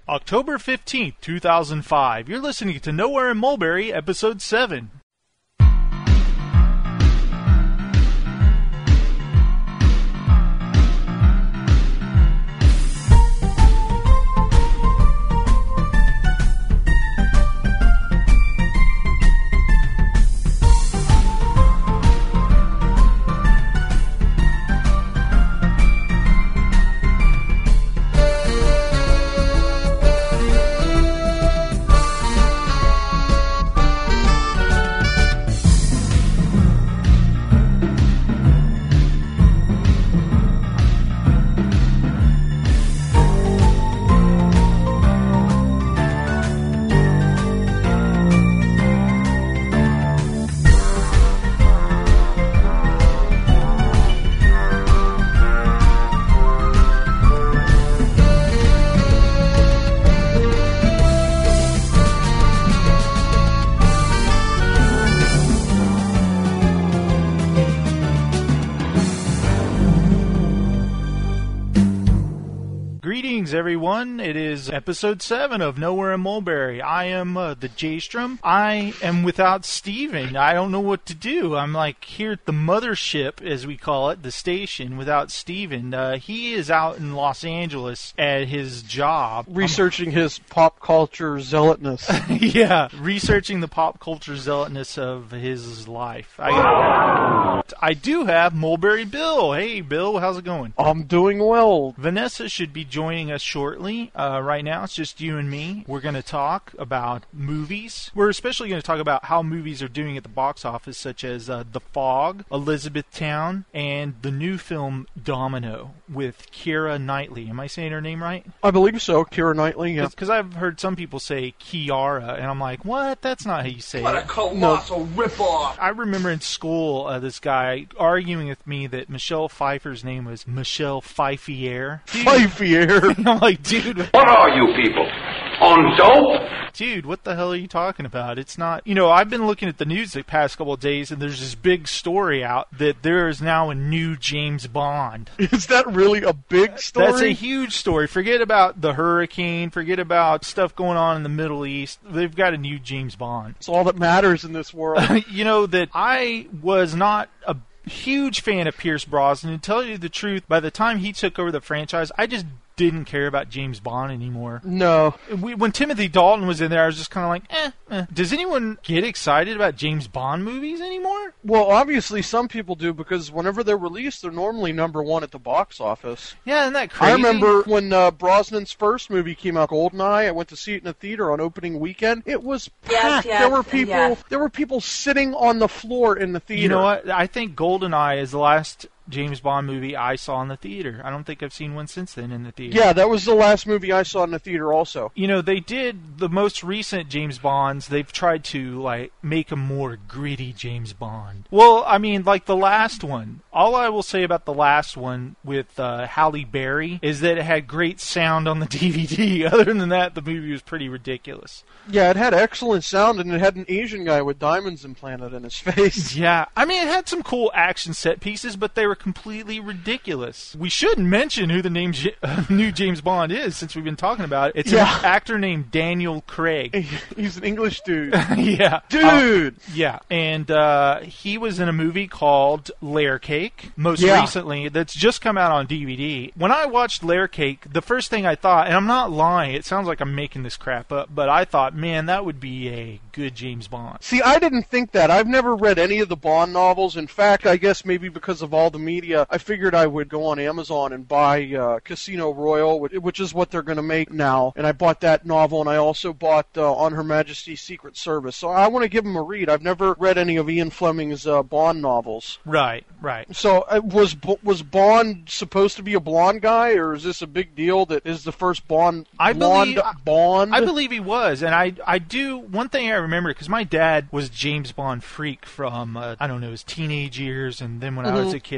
October 15th, 2005. You're listening to Nowhere in Mulberry, Episode 7. Everyone, it is episode 7 of Nowhere in Mulberry. I am the J-Strom. I am without Steven. I don't know what to do. I'm like here at the mothership, as we call it, the station, without Steven. He is out in Los Angeles at his job. Researching his pop culture zealotness. Yeah, researching the pop culture zealotness of his life. I do have Mulberry Bill. Hey, Bill, how's it going? I'm doing well. Vanessa should be joining us shortly. Right now, it's just you and me. We're going to talk about movies. We're especially going to talk about how movies are doing at the box office, such as The Fog, Elizabethtown, and the new film Domino with Keira Knightley. Am I saying her name right? I believe so, Keira Knightley, yeah. Because I've heard some people say Kiara, and I'm like, what? That's not how you say it. What a colossal ripoff! I remember in school, this guy arguing with me that Michelle Pfeiffer's name was Michelle Pfeiffer. Pfeiffer? I'm like, dude. What are you people? On dope? Dude, what the hell are you talking about? It's not... You know, I've been looking at the news the past couple of days, and there's this big story out that there is now a new James Bond. Is that really a big story? That's a huge story. Forget about the hurricane. Forget about stuff going on in the Middle East. They've got a new James Bond. It's all that matters in this world. You know, that I was not a huge fan of Pierce Brosnan. And to tell you the truth, by the time he took over the franchise, I just didn't care about James Bond anymore. No. When Timothy Dalton was in there, I was just kind of like, eh. Does anyone get excited about James Bond movies anymore? Well, obviously some people do, because whenever they're released, they're normally #1 at the box office. Yeah, isn't that crazy? I remember when Brosnan's first movie came out, GoldenEye. I went to see it in a theater on opening weekend. It was packed. Yes, There were people sitting on the floor in the theater. You know what? I think GoldenEye is the last James Bond movie I saw in the theater. I don't think I've seen one since then in the theater. Yeah, that was the last movie I saw in the theater also. You know, they did the most recent James Bonds, they've tried to, like, make a more gritty James Bond. Well, I mean, like the last one. All I will say about the last one with Halle Berry is that it had great sound on the DVD. Other than that, the movie was pretty ridiculous. Yeah, it had excellent sound, and it had an Asian guy with diamonds implanted in his face. Yeah, I mean, it had some cool action set pieces, but they were completely ridiculous. We should mention who the new James Bond is, since we've been talking about it. It's an actor named Daniel Craig. He's an English dude. Yeah. Dude! Yeah, and he was in a movie called Layer Cake, most recently, that's just come out on DVD. When I watched Layer Cake, the first thing I thought, and I'm not lying, it sounds like I'm making this crap up, but I thought, man, that would be a good James Bond. See, I didn't think that. I've never read any of the Bond novels. In fact, I guess maybe because of all the media, I figured I would go on Amazon and buy Casino Royale, which is what they're going to make now. And I bought that novel, and I also bought On Her Majesty's Secret Service. So I want to give them a read. I've never read any of Ian Fleming's Bond novels. Right. So was Bond supposed to be a blonde guy, or is this a big deal that is the first Bond? Bond? I believe he was, and I do. One thing I remember, because my dad was James Bond freak from I don't know, his teenage years, and then when I was a kid.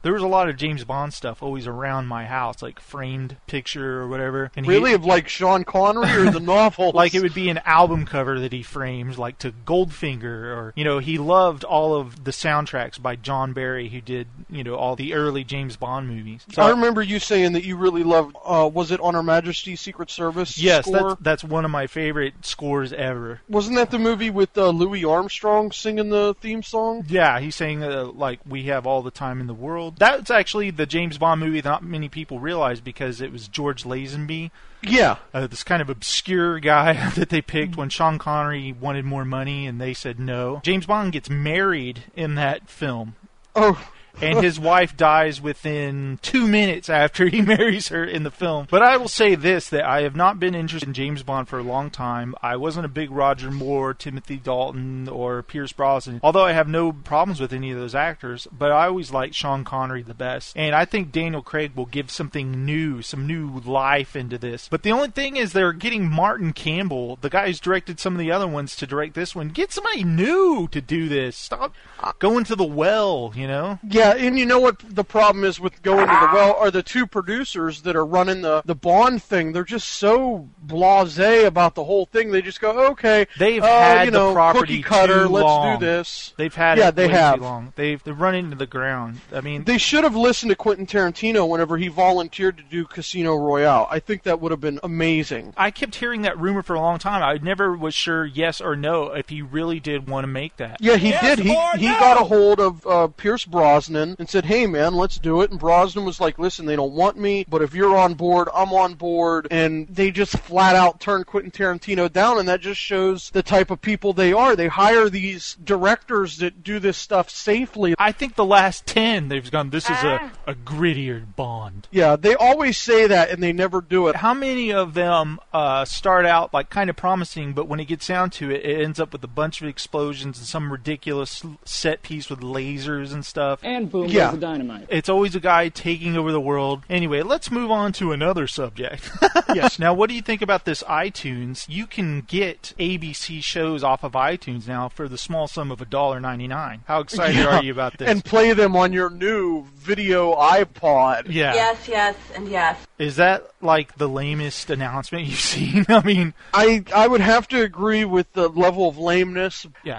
there was a lot of James Bond stuff always around my house, like framed picture or whatever. And really, of like Sean Connery or the novels? Like it would be an album cover that he framed, like to Goldfinger, or he loved all of the soundtracks by John Barry, who did all the early James Bond movies. So I remember you saying that you really loved. Was it On Her Majesty's Secret Service? Yes, score? that's one of my favorite scores ever. Wasn't that the movie with Louis Armstrong singing the theme song? Yeah, he's saying like we have all the time in the world. That's actually the James Bond movie that not many people realize, because it was George Lazenby. Yeah. This kind of obscure guy that they picked when Sean Connery wanted more money and they said no. James Bond gets married in that film. Oh. And his wife dies within 2 minutes after he marries her in the film. But I will say this, that I have not been interested in James Bond for a long time. I wasn't a big Roger Moore, Timothy Dalton, or Pierce Brosnan, although I have no problems with any of those actors, but I always liked Sean Connery the best. And I think Daniel Craig will give something new, some new life into this. But the only thing is they're getting Martin Campbell, the guy who's directed some of the other ones, to direct this one. Get somebody new to do this. Stop going to the well, Yeah, and you know what the problem is with going to the well are the two producers that are running the Bond thing. They're just so blasé about the whole thing. They just go, okay, they've had the cookie property cutter, too let's long. do this. They've had it way too long. They've run into the ground. I mean, they should have listened to Quentin Tarantino whenever he volunteered to do Casino Royale. I think that would have been amazing. I kept hearing that rumor for a long time. I never was sure yes or no if he really did want to make that. Yeah, he did. He got a hold of Pierce Brosnan and said, hey man, let's do it. And Brosnan was like, listen, they don't want me, but if you're on board, I'm on board. And they just flat out turned Quentin Tarantino down, and that just shows the type of people they are. They hire these directors that do this stuff safely. I think the last 10, they've gone, this is a grittier Bond. Yeah, they always say that, and they never do it. How many of them start out like kind of promising, but when it gets down to it, it ends up with a bunch of explosions and some ridiculous set piece with lasers and stuff. And boom, goes the dynamite. It's always a guy taking over the world. Anyway, let's move on to another subject. Yes. Now, what do you think about this iTunes? You can get ABC shows off of iTunes now for the small sum of $1.99. How excited are you about this? And play them on your new video iPod. Yeah. Yes, yes, and yes. Is that like the lamest announcement you've seen? I mean, I would have to agree with the level of lameness. Yeah.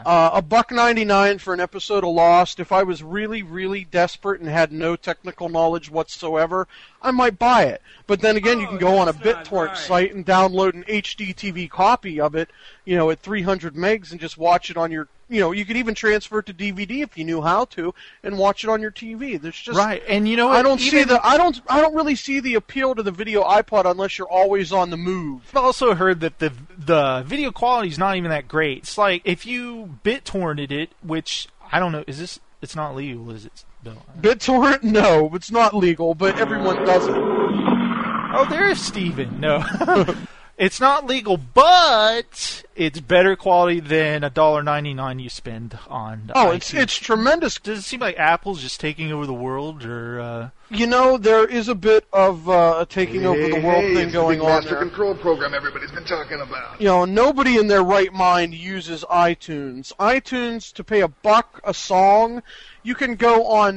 $1.99 for an episode of Lost. If I was really, really desperate and had no technical knowledge whatsoever, I might buy it. But then again, you can go on a BitTorrent site and download an HD TV copy of it, at 300 megs and just watch it on your. You could even transfer it to DVD if you knew how to, and watch it on your TV. There's just right, and you know what? I don't really see the appeal to the video iPod unless you're always on the move. I've also heard that the video quality is not even that great. It's like if you BitTorrented it, which I don't know, it's not legal, is it? No. BitTorrent? No, it's not legal, but everyone does it. Oh, there's Steven. No. It's not legal, but it's better quality than $1.99 you spend on. It's tremendous. Does it seem like Apple's just taking over the world, or? There is a bit of a taking over the world thing going on there. Master Control program everybody's been talking about. Nobody in their right mind uses iTunes. iTunes, to pay $1 a song. You can go on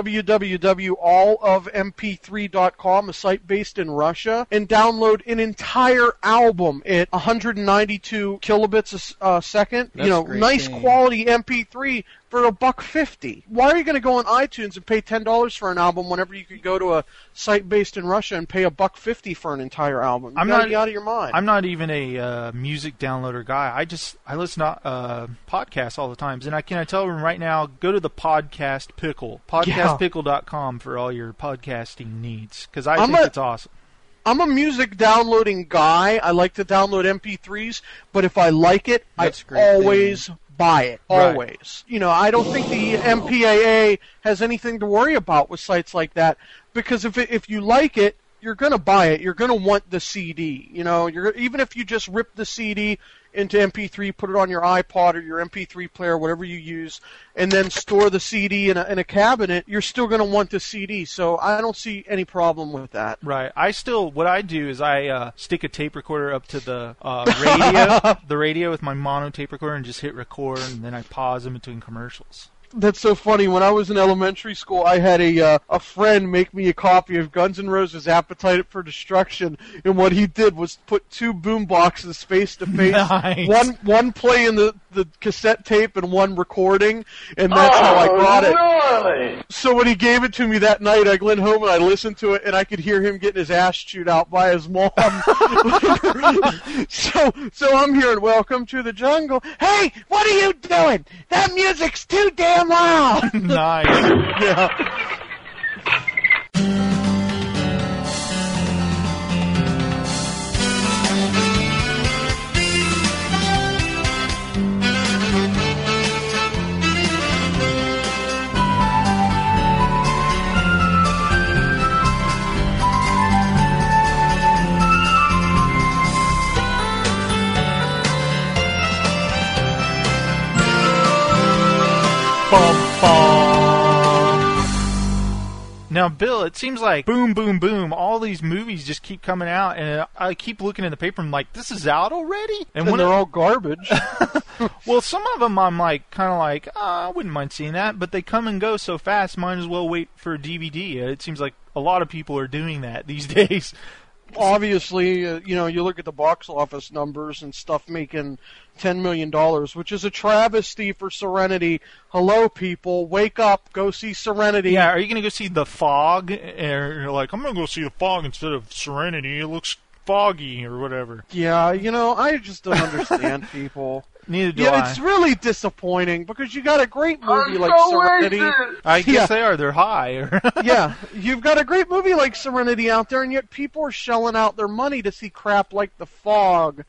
www.allofmp3.com, a site based in Russia, and download an entire album at 192 kilobits a second. Nice quality MP3 for $1.50. Why are you going to go on iTunes and pay $10 for an album whenever you could go to a site based in Russia and pay $1.50 for an entire album? You gotta be out of your mind. I'm not even a music downloader guy. I listen to podcasts all the time, and I tell them right now, go to the Podcast Pickle, podcastpickle.com for all your podcasting needs, because I think it's awesome. I'm a music downloading guy. I like to download MP3s, but if I like it, I always buy it. Always. Right. I don't think the MPAA has anything to worry about with sites like that, because if you like it, you're going to buy it. You're going to want the CD. Even if you just rip the CD into MP3, put it on your iPod or your MP3 player, whatever you use, and then store the CD in a cabinet, you're still going to want the CD. So I don't see any problem with that. Right. What I do is I stick a tape recorder up to the radio with my mono tape recorder, and just hit record, and then I pause in between commercials. That's so funny. When I was in elementary school, I had a friend make me a copy of Guns N' Roses' Appetite for Destruction, and what he did was put 2 boom boxes face to face, Nice. one playing the cassette tape and one recording, and that's how I got it. Really? So when he gave it to me that night, I went home and I listened to it, and I could hear him getting his ass chewed out by his mom. So I'm hearing "Welcome to the Jungle." Hey, what are you doing? That music's too damn loud. Nice. Yeah. Bum, bum. Now, Bill, it seems like boom, boom, boom. All these movies just keep coming out, and I keep looking in the paper. I'm like, this is out already? And they're all garbage. Well, some of them I'm like, kind of like, I wouldn't mind seeing that, but they come and go so fast. Might as well wait for a DVD. It seems like a lot of people are doing that these days. Obviously, you look at the box office numbers and stuff making $10 million, which is a travesty for Serenity. Hello, people, wake up, go see Serenity. Yeah, are you going to go see The Fog? Or you're like, I'm going to go see The Fog instead of Serenity. It looks foggy or whatever. Yeah, I just don't understand people. Neither do I. It's really disappointing because you got a great movie like Serenity. I guess they are. They're high. Yeah, you've got a great movie like Serenity out there, and yet people are shelling out their money to see crap like The Fog.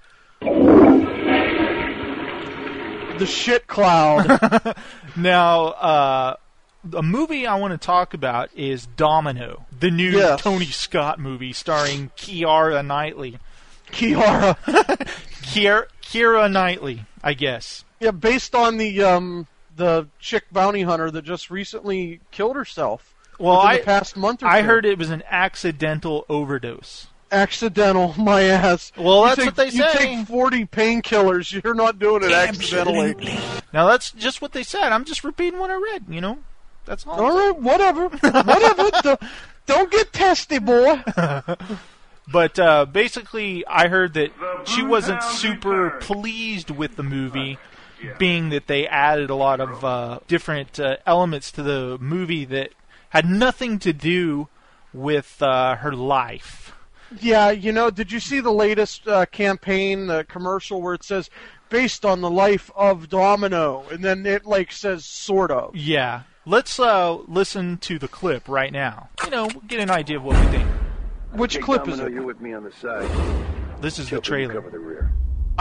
The Shit Cloud. Now, a movie I want to talk about is Domino, the new Tony Scott movie starring Keira Knightley. Keira Knightley, I guess. Yeah, based on the chick bounty hunter that just recently killed herself. Well, within the past month or I two. heard it was an accidental overdose. Accidental, my ass. Well, that's what they You say. take 40 painkillers, you're not doing it accidentally. Now, that's just what they said. I'm just repeating what I read, That's all. All right, whatever. Don't get testy, boy. But basically, I heard that she wasn't super pleased with the movie, being that they added a lot of different elements to the movie that had nothing to do with her life. Yeah, did you see the latest campaign, the commercial where it says, based on the life of Domino, and then it, says sort of? Yeah. Let's listen to the clip right now. Get an idea of what we think. Which clip is it? You're with me on the side. This is the trailer. Cover the rear.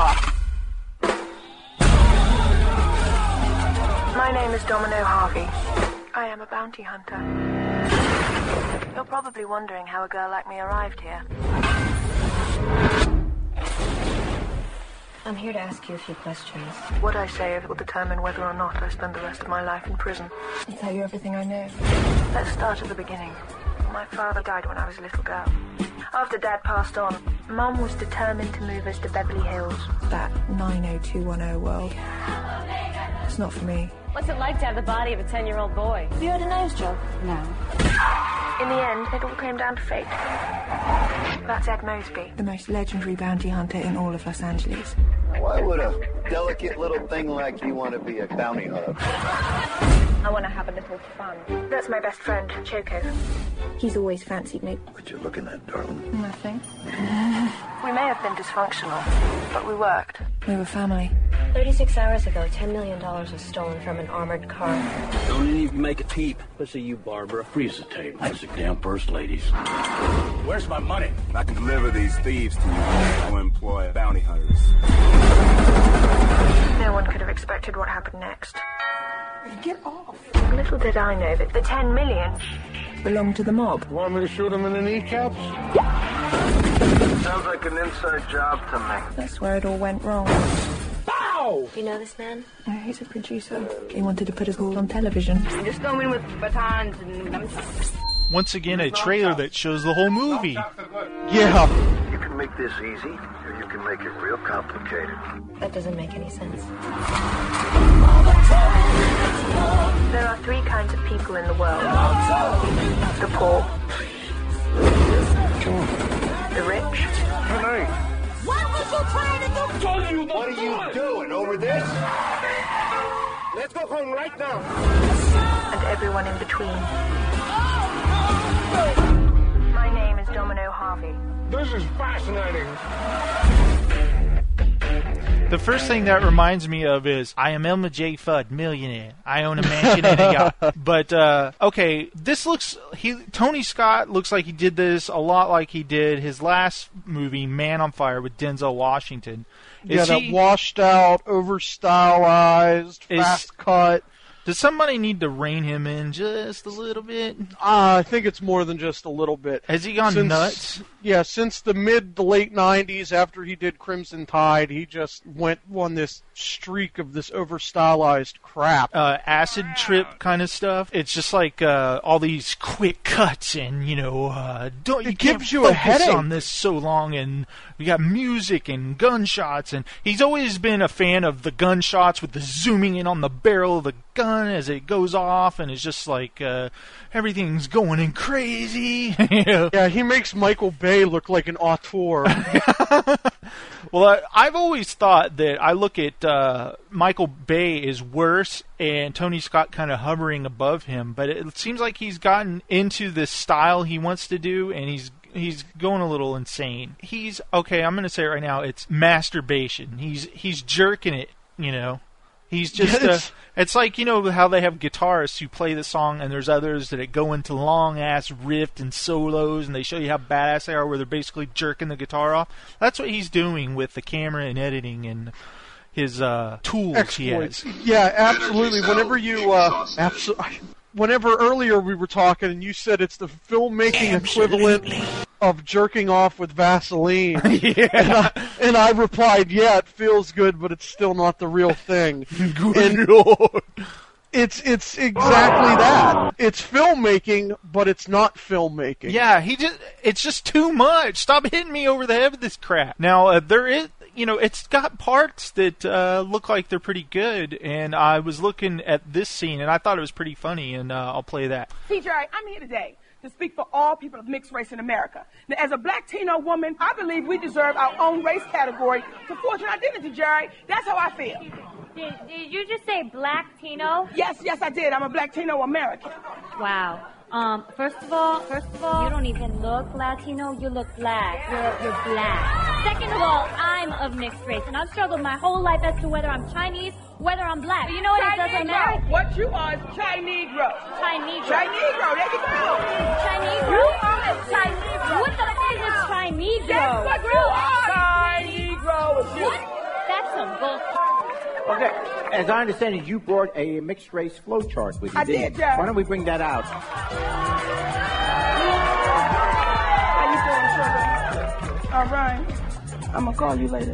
My name is Domino Harvey. I am a bounty hunter. You're probably wondering how a girl like me arrived here. I'm here to ask you a few questions. What I say will determine whether or not I spend the rest of my life in prison. I'll tell you everything I know. Let's start at the beginning. My father died when I was a little girl. After Dad passed on, Mum was determined to move us to Beverly Hills. That 90210 world. It's not for me. What's it like to have the body of a 10-year-old boy? Have you heard a nose job? No. In the end, it all came down to fate. That's Ed Mosby. The most legendary bounty hunter in all of Los Angeles. Why would a delicate little thing like you want to be a bounty hunter? I want to have a little fun. That's my best friend, Choco. He's always fancied me. What you looking at, darling? Nothing. We may have been dysfunctional, but we worked. We were family. 36 hours ago, $10 million was stolen from an armored car. Don't even make a peep. Listen, you, Barbara. Freeze the tape. That's the damn first ladies. Where's my money? I can deliver these thieves to you. I employ bounty hunters. No one could have expected what happened next. Get off. Little did I know that the 10 million belonged to the mob. Want me to shoot him in the kneecaps? Sounds like an inside job to me. That's where it all went wrong. Do you know this man? He's a producer. He wanted to put us all on television. Just go in with batons and... Once again, a trailer that shows the whole movie. Yeah. You can make this easy, or you can make it real complicated. That doesn't make any sense. There are three kinds of people in the world. The poor. The rich. What was you trying to do? What are you doing over this? Let's go home right now. And everyone in between. My name is Domino Harvey. This is fascinating. The first thing that reminds me of is I am Elmer J. Fudd, millionaire. I own a mansion and a yacht. But okay, this looks. Tony Scott looks like he did this a lot like he did his last movie, Man on Fire, with Denzel Washington. That washed out, over-stylized, fast cut. Does somebody need to rein him in just a little bit? I think it's more than just a little bit. Has he gone nuts? Yeah, since the late 90s, after he did Crimson Tide, he just went on this streak of this over-stylized crap. Acid trip kind of stuff. It's just like all these quick cuts and, it gives you a headache on this so long, and we got music and gunshots, and he's always been a fan of the gunshots with the zooming in on the barrel of the gun as it goes off, and it's just like everything's going in crazy. Yeah, he makes Michael Bay look like an auteur. Well, I've always thought that I look at Michael Bay is worse and Tony Scott kind of hovering above him, but it seems like he's gotten into this style he wants to do, and he's going a little insane. He's okay. I'm going to say it right now. It's masturbation. He's jerking it. He's just. It's like how they have guitarists who play the song, and there's others that go into long ass riff and solos, and they show you how badass they are, where they're basically jerking the guitar off. That's what he's doing with the camera and editing and his tools Exploits. he has. Yeah, absolutely. Whenever earlier we were talking and you said it's the filmmaking equivalent of jerking off with Vaseline. Yeah. And I replied, yeah, it feels good, but it's still not the real thing. Good Lord. It's exactly that. It's filmmaking, but it's not filmmaking. Yeah, it's just too much. Stop hitting me over the head with this crap. Now, there is... it's got parts that look like they're pretty good, and I was looking at this scene, and I thought it was pretty funny, and I'll play that. See, Jerry, I'm here today to speak for all people of mixed race in America. Now, as a black Latino woman, I believe we deserve our own race category to forge an identity, Jerry. That's how I feel. Did you just say black Latino? Yes, I did. I'm a black Latino American. Wow. First of all, you don't even look Latino, you look black. You're black. Second of all, I'm of mixed race, and I've struggled my whole life as to whether I'm Chinese, whether I'm black. But you know what? It doesn't matter. What you are is Chinese-Negro. Chinese-Negro. Chinese-Negro, there you go. Chinese-Negro. You are a Chinese-Negro. What the fuck is Chinese-Negro? That's what you are. Chinese-Negro. What? That's some bullshit. Okay, as I understand it, you brought a mixed race flow chart with you. I did, Jack. Why don't we bring that out? How you doing, sugar? All right. I'm going to call you later.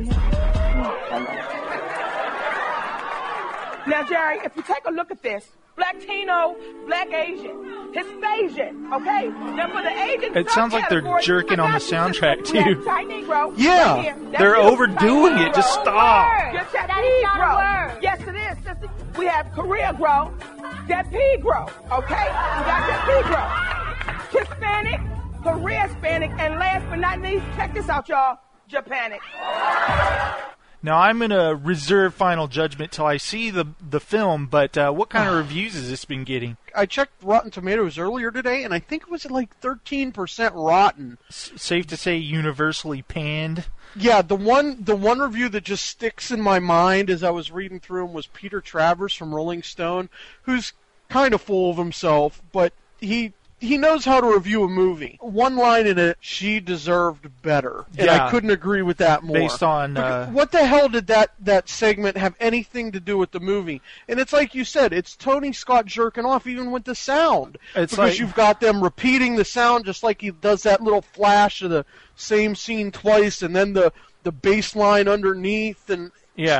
Now, Jerry, if you take a look at this, black Latino, black Asian, Hispanian, okay? Now, for the Asian It sounds like they're jerking on the soundtrack, too. Negro, yeah. right they're overdoing it. Just stop. That is not a word. Yes, it is, sister. We have Korea grow, that P grow, okay? We got that P grow. Hispanic, Korea Hispanic, and last but not least, check this out, y'all, Japanic. Now, I'm going to reserve final judgment till I see the film, but what kind of reviews has this been getting? I checked Rotten Tomatoes earlier today, and I think it was like 13% rotten. Safe to say universally panned? Yeah, the one review that just sticks in my mind as I was reading through them was Peter Travers from Rolling Stone, who's kind of full of himself, but he knows how to review a movie. One line in it, she deserved better. And I couldn't agree with that more. Based on... what the hell did that segment have anything to do with the movie? And it's like you said, it's Tony Scott jerking off even with the sound. Because you've got them repeating the sound just like he does that little flash of the same scene twice and then the bass line underneath. And yeah.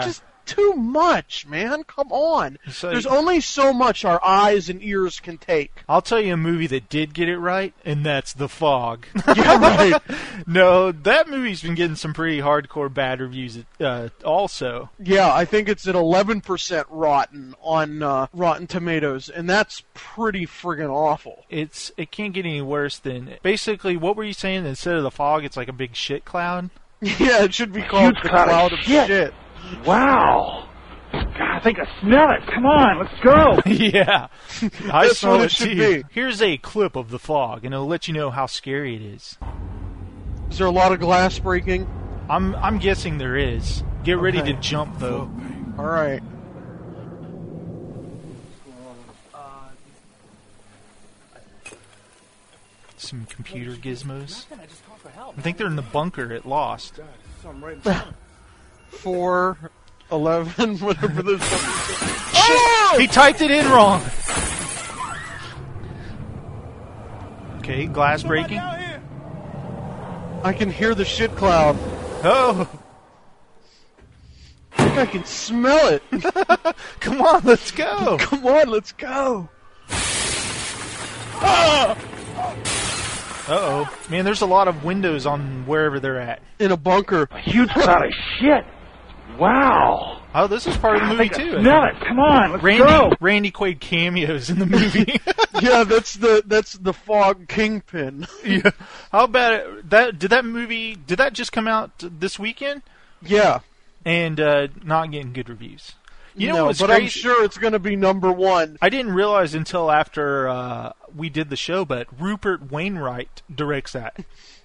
too much, man. Come on. So, there's only so much our eyes and ears can take. I'll tell you a movie that did get it right, and that's The Fog. Yeah, right. No, that movie's been getting some pretty hardcore bad reviews also. Yeah, I think it's at 11% rotten on Rotten Tomatoes, and that's pretty friggin' awful. It can't get any worse than... Basically, what were you saying? Instead of the fog, it's like a big shit cloud? Yeah, it should be called the cloud of shit. Wow. God, I think I smell it. Come on, let's go. Yeah. I That's saw what it it should too. be. Here's a clip of The Fog, and it'll let you know how scary it is. Is there a lot of glass breaking? I'm guessing there is. Get ready to jump, though. All right. Some computer gizmos. I think they're in the bunker at Lost. 411, whatever this. Oh! He typed it in wrong. Okay, glass breaking. I can hear the shit cloud. Oh! I think I can smell it. Come on, let's go. Come on, let's go. Ah! Uh-oh. Man, there's a lot of windows on wherever they're at. In a bunker. A huge cloud of shit. Wow. Oh, this is part of the movie, too. Smell it. Come on, let's go. Randy Quaid cameos in the movie. Yeah, that's the Fog Kingpin. Yeah. How about it? Did that just come out this weekend? Yeah. And not getting good reviews. You know no, what's but crazy? I'm sure it's going to be number one. I didn't realize until after we did the show, but Rupert Wainwright directs that.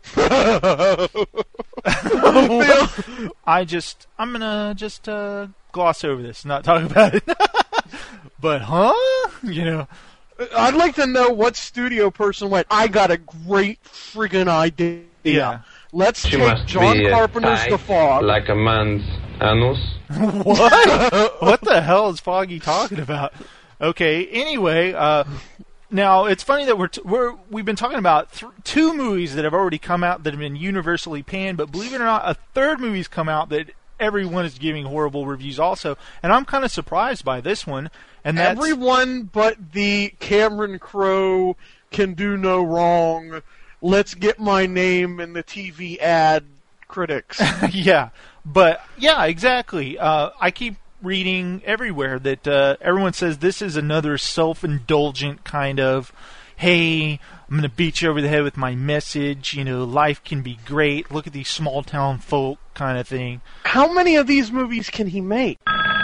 I'm gonna just gloss over this, not talk about it. But you know, I'd like to know what studio person went, I got a great friggin' idea. Yeah. Let's take John Carpenter's The Fog. Like a man's anus. What? What the hell is Foggy talking about? Okay. Anyway, now it's funny that we've been talking about two movies that have already come out that have been universally panned, but believe it or not, a third movie's come out that everyone is giving horrible reviews also, and I'm kind of surprised by this one. And that's everyone but the Cameron Crowe can do no wrong. Let's get my name in the TV ad critics. Yeah, but yeah, exactly. I keep reading everywhere that everyone says this is another self-indulgent kind of, hey, I'm going to beat you over the head with my message, you know, life can be great, look at these small-town folk kind of thing. How many of these movies can he make?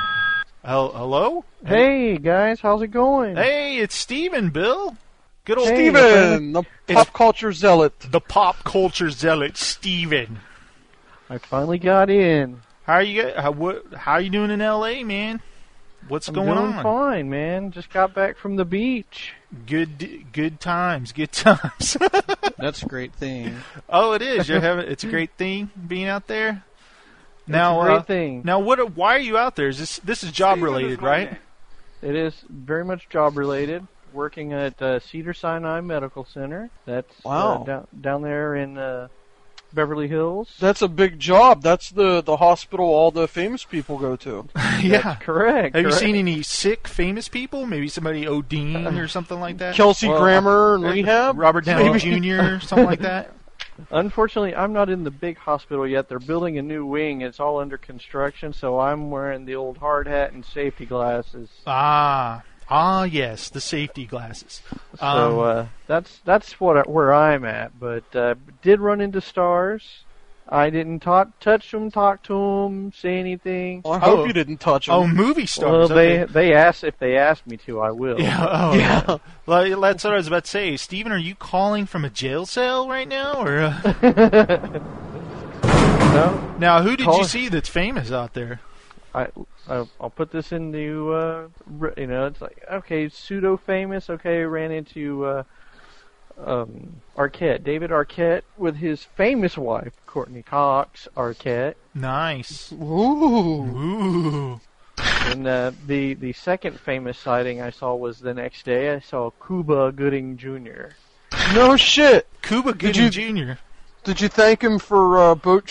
Hello? Hey, guys, how's it going? Hey, it's Steven, Bill. Good old Steven, the pop culture zealot. The pop culture zealot, Steven. I finally got in. How are you doing in LA, man? What's going on? I'm doing fine, man. Just got back from the beach. Good times, good times. That's a great thing. Oh, it is. It's a great thing being out there. Now, it's a great thing. Now, why are you out there? This is job related, right? It is very much job related. Working at Cedars-Sinai Medical Center. That's down there in Beverly Hills. That's a big job. That's the hospital all the famous people go to. Yeah, that's correct. Have you seen any sick famous people? Maybe somebody ODing or something like that. Kelsey Grammer in rehab. Robert Downey Jr. something like that. Unfortunately, I'm not in the big hospital yet. They're building a new wing. It's all under construction, so I'm wearing the old hard hat and safety glasses. Yes, the safety glasses. So that's where I'm at. But did run into stars. I didn't talk to them, say anything. Well, I hope you didn't touch them. Oh, movie stars. Well, they asked if they asked me to, I will. Yeah. Yeah. Well, that's what I was about to say. Steven, are you calling from a jail cell right now, or? No. Now, who did you see that's famous out there? I'll put this into, it's like, okay, pseudo-famous, okay, ran into Arquette, David Arquette, with his famous wife, Courtney Cox Arquette. Nice. Ooh. And the second famous sighting I saw was the next day. I saw Cuba Gooding Jr. No shit. Cuba Gooding Jr. Did you thank him for boat trip?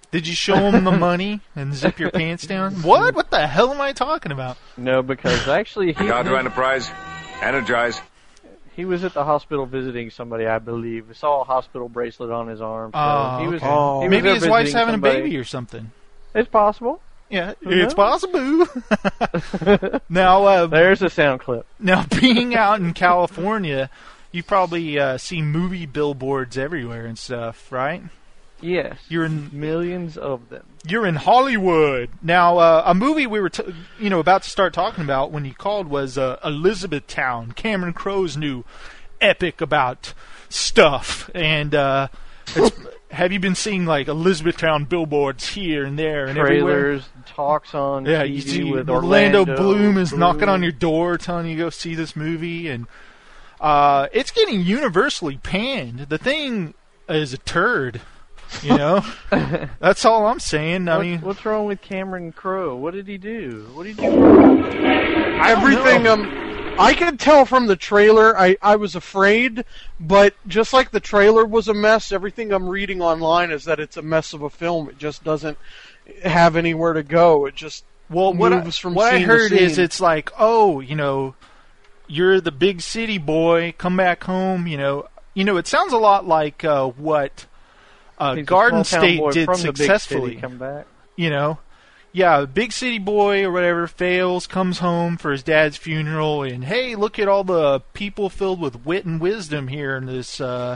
Did you show him the money and zip your pants down? What? What the hell am I talking about? No, because actually Counter Enterprise, energize. He was at the hospital visiting somebody, I believe. I saw a hospital bracelet on his arm. So he was maybe his wife's having somebody. a baby or something. It's possible. Yeah, it's possible. Now, there's a sound clip. Now, being out in California, you probably see movie billboards everywhere and stuff, right? Yes. You're in millions of them. You're in Hollywood. Now, a movie we were about to start talking about when you called was Elizabethtown, Cameron Crowe's new epic about stuff. And have you been seeing like Elizabethtown billboards here and there and trailers, everywhere? Talks on TV you see with Orlando Bloom is knocking on your door telling you to go see this movie, and it's getting universally panned. The thing is a turd. You know, that's all I'm saying. I mean, what's wrong with Cameron Crowe? What did he do? What did he do wrong? Everything. I could tell from the trailer. I was afraid, but just like the trailer was a mess, everything I'm reading online is that it's a mess of a film. It just doesn't have anywhere to go. It just moves from what scene I heard to scene. is it's like, oh, you know, you're the big city boy. Come back home. You know, it sounds a lot like what. Garden State did successfully. Come back. You know, yeah, big city boy or whatever fails, comes home for his dad's funeral, and hey, look at all the people filled with wit and wisdom here in this,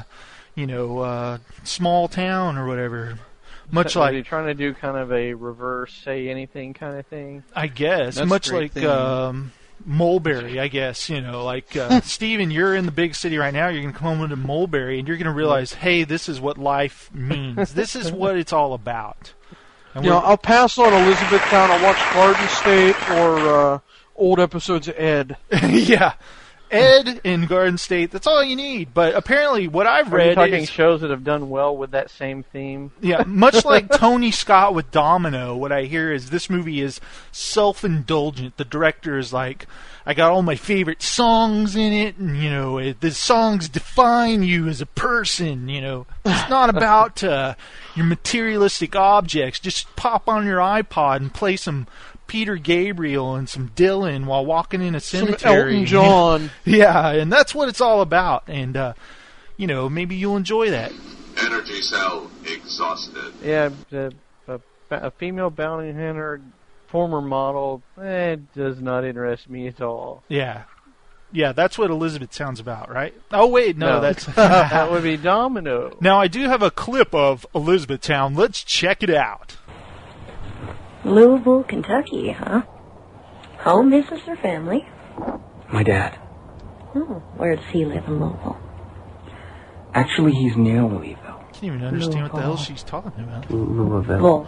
small town or whatever. Much so like you're trying to do kind of a reverse say anything kind of thing. I guess That's much a great like Mulberry, I guess, like Steven, you're in the big city right now, you're going to come home into Mulberry and you're going to realize, hey, this is what life means. This is what it's all about. And I'll pass on Elizabethtown. I'll watch Garden State or old episodes of Ed. Yeah. Ed in Garden State, that's all you need. But apparently what I've read Are you talking is shows that have done well with that same theme? Yeah, much like Tony Scott with Domino, what I hear is this movie is self-indulgent. The director is like, I got all my favorite songs in it, and, the songs define you as a person, It's not about your materialistic objects. Just pop on your iPod and play some Peter Gabriel and some Dylan while walking in a cemetery. Some Elton John. Yeah, and that's what it's all about. And, maybe you'll enjoy that. Energy cell exhausted. Yeah, a female bounty hunter, former model, does not interest me at all. Yeah. Yeah, that's what Elizabeth sounds about, right? Oh, wait, no. That's that would be Domino. Now, I do have a clip of Elizabethtown. Let's check it out. Louisville, Kentucky, huh? Home business or family? My dad. Oh, where does he live in Louisville? Actually, he's near Louisville. I can't even understand what the hell she's talking about. Louisville.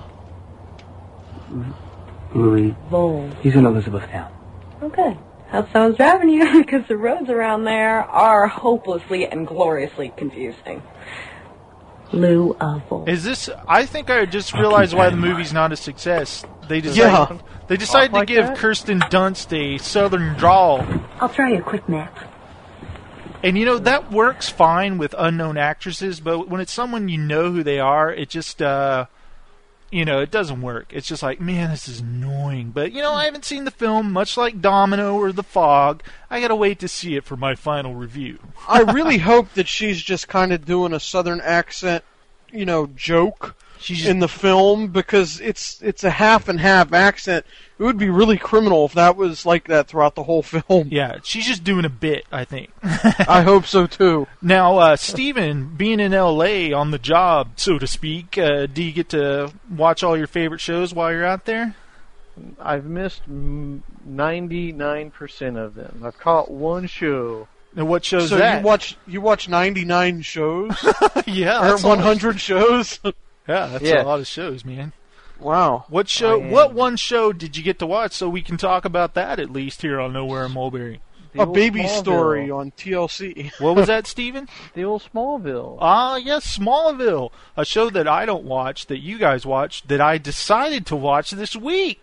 Louisville. He's in Elizabethtown. Okay. That sounds driving you, because the roads around there are hopelessly and gloriously confusing. Louisville. Is this? I think I just realized why the movie's not a success. They decided to give Kirsten Dunst a southern drawl. I'll try a quick map. And that works fine with unknown actresses, but when it's someone you know who they are, it just it doesn't work. It's just like, man, this is annoying. But I haven't seen the film, much like Domino or The Fog. I gotta wait to see it for my final review. I really hope that she's just kind of doing a southern accent, joke in the film, because it's a half and half accent. It would be really criminal if that was like that throughout the whole film. Yeah, she's just doing a bit, I think. I hope so too. Now, Steven, being in LA on the job, so to speak, do you get to watch all your favorite shows while you're out there? I've missed 99% of them. I've caught one show. And what show's so that? You watch 99 shows? Yeah, or 100 shows? Yeah, that's a lot of shows, man. Wow. What show? What one show did you get to watch so we can talk about that at least here on Nowhere in Mulberry? A Baby Story on TLC. What was that, Steven? The old Smallville. Ah, yes, Smallville. A show that I don't watch, that you guys watch, that I decided to watch this week.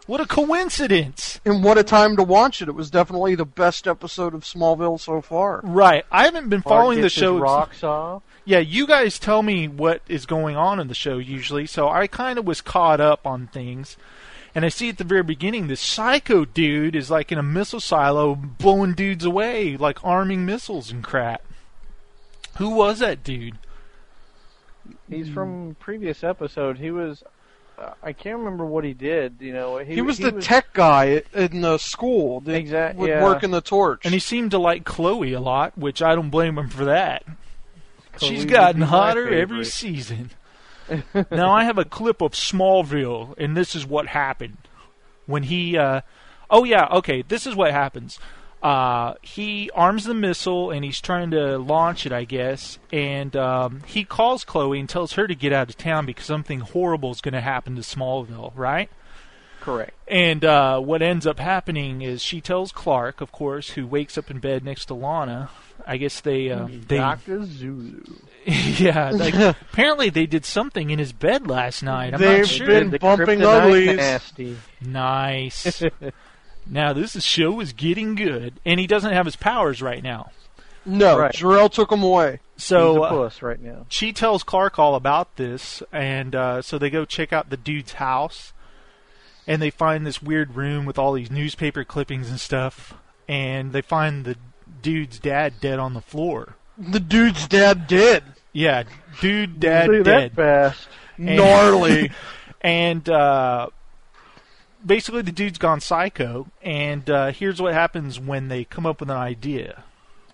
What a coincidence! And what a time to watch it. It was definitely the best episode of Smallville so far. Right. I haven't been following the show. Rocks off. Yeah, you guys tell me what is going on in the show usually, so I kind of was caught up on things. And I see at the very beginning, this psycho dude is like in a missile silo blowing dudes away, like arming missiles and crap. Who was that dude? He's from previous episode. He was... I can't remember what he did. You know, he was the tech guy in the school that exactly, would work in the torch. And he seemed to like Chloe a lot, which I don't blame him for that. She's gotten hotter every season. Now I have a clip of Smallville, and this is what happened when he. This is what happens. He arms the missile and he's trying to launch it, I guess. And he calls Chloe and tells her to get out of town because something horrible is going to happen to Smallville, right? Correct. And what ends up happening is she tells Clark, of course, who wakes up in bed next to Lana. I guess they Dr. Zulu. Yeah, like, apparently they did something in his bed last night. I'm They've not sure. been bumping uglies. Nasty. Nice. Now this show is getting good, and he doesn't have his powers right now. No, right. Jor-El took him away. So he's a puss right now. She tells Clark all about this, and so they go check out the dude's house, and they find this weird room with all these newspaper clippings and stuff, and they find the dude's dad dead on the floor. The dude's dad dead? Yeah, dude, dad, See dead. That fast. Gnarly. And basically the dude's gone psycho, and here's what happens when they come up with an idea.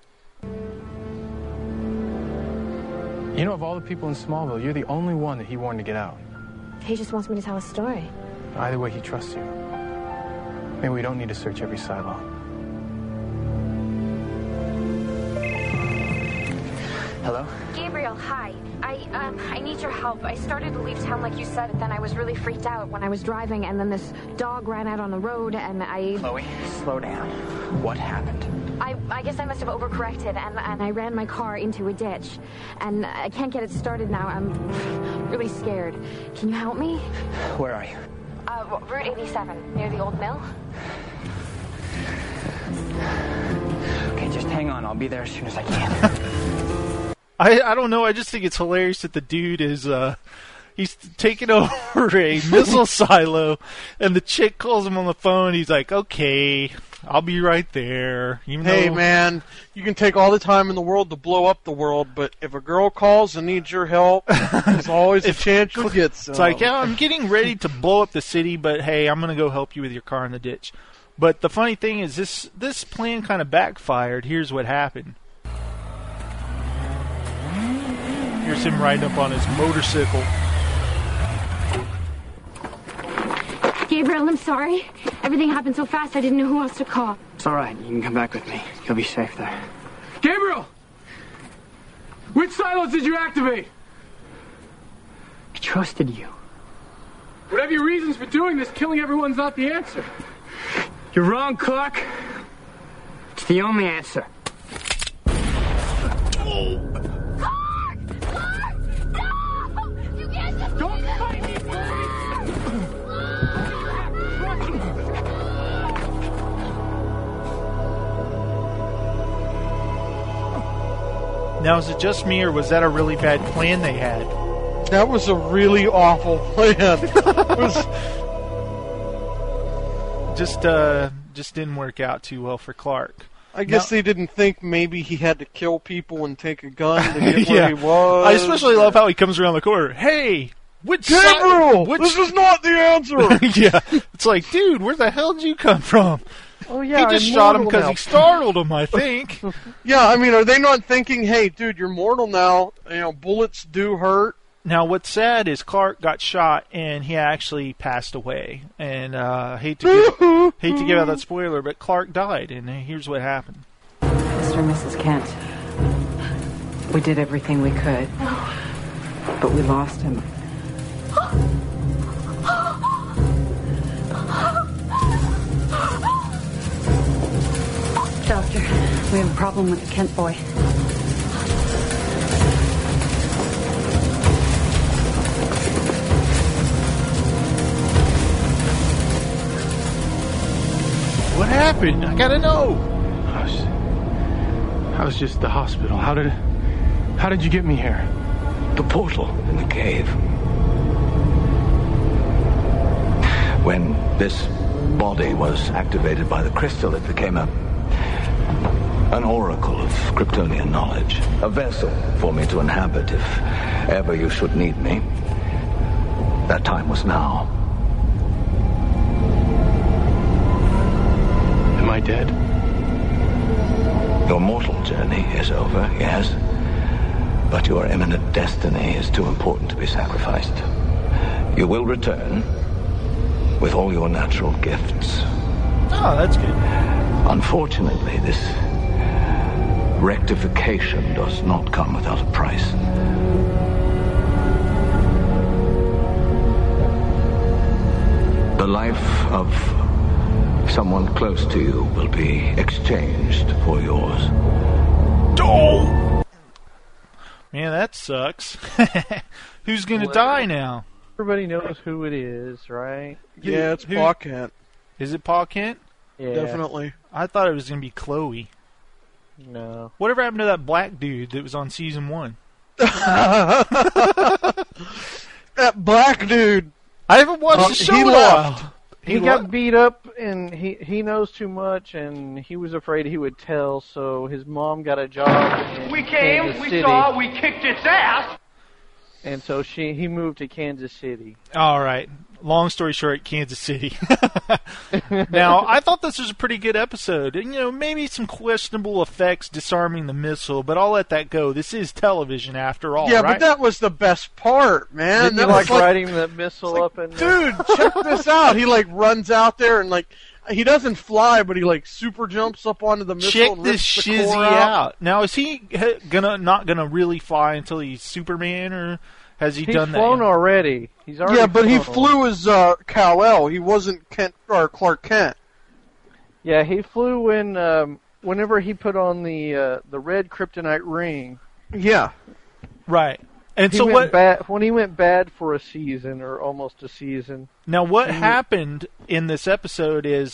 You know, of all the people in Smallville, you're the only one that he wanted to get out. He just wants me to tell a story. Either way, he trusts you. Maybe we don't need to search every silo. Hello? Gabriel, hi. I need your help. I started to leave town like you said, but then I was really freaked out when I was driving, and then this dog ran out on the road, and Chloe, slow down. What happened? I guess I must have overcorrected, and I ran my car into a ditch. And I can't get it started now. I'm really scared. Can you help me? Where are you? Route 87, near the old mill. Okay, just hang on. I'll be there as soon as I can. I don't know. I just think it's hilarious that the dude is he's taking over a missile silo, and the chick calls him on the phone. He's like, "Okay, I'll be right there." Hey, man, you can take all the time in the world to blow up the world, but if a girl calls and needs your help, there's always a chance you'll get some. It's like, yeah, I'm getting ready to blow up the city, but hey, I'm gonna go help you with your car in the ditch. But the funny thing is, this plan kind of backfired. Here's what happened. Here's him riding up on his motorcycle. Gabriel, I'm sorry. Everything happened so fast I didn't know who else to call. It's all right. You can come back with me. You'll be safe there. Gabriel! Which silos did you activate? I trusted you. Whatever your reasons for doing this, killing everyone's not the answer. You're wrong, Clark. It's the only answer. Don't fight me, Now, is it just me, or was that a really bad plan they had? That was a really awful plan. It was just didn't work out too well for Clark. I guess they didn't think maybe he had to kill people and take a gun to get where he was. I especially love how he comes around the corner. Hey, Gabriel, this is not the answer. Yeah, it's like, dude, where the hell did you come from? Oh yeah, he just shot him because he startled him, I think. Yeah, I mean, are they not thinking, hey, dude, you're mortal now. You know, bullets do hurt. Now, what's sad is Clark got shot and he actually passed away. And hate to give out that spoiler, but Clark died, and here's what happened. Mr. and Mrs. Kent, we did everything we could, but we lost him. Doctor, we have a problem with the Kent boy. happened? I gotta know. I was just at the hospital. How did you get me here? The portal in the cave. When this body was activated by the crystal, it became an oracle of Kryptonian knowledge. A vessel for me to inhabit if ever you should need me. That time was now. Am I dead? Your mortal journey is over, yes. But your imminent destiny is too important to be sacrificed. You will return with all your natural gifts. Oh, that's good. Unfortunately, this rectification does not come without a price. The life of someone close to you will be exchanged for yours. Oh! Man, that sucks. Who's gonna die now? Everybody knows who it is, right? Yeah, it's Pa Kent. Is it Pa Kent? Yeah. Definitely. I thought it was gonna be Chloe. No. Whatever happened to that black dude that was on season 1? That black dude. I haven't watched the show in a while. He got beat up, and he knows too much, and he was afraid he would tell, so his mom got a job in We came, Kansas we City, saw, we kicked its ass. and so he moved to Kansas City. All right. Long story short, Kansas City. Now, I thought this was a pretty good episode. You know, maybe some questionable effects disarming the missile, but I'll let that go. This is television after all, Yeah, right? but that was the best part, man. Didn't you That was like riding the missile up and... Dude, check this out. He runs out there and he doesn't fly, but he super jumps up onto the missile. Check and this rips the shizzy core out. Now, is he not gonna really fly until he's Superman, or has he done that? He's flown already. He's already but he flown. flew as Kal-El. He wasn't Kent or Clark Kent. Yeah, he flew whenever he put on the red kryptonite ring. Yeah. Right. And he so went when he went bad for a season or almost a season. Now, what happened in this episode is,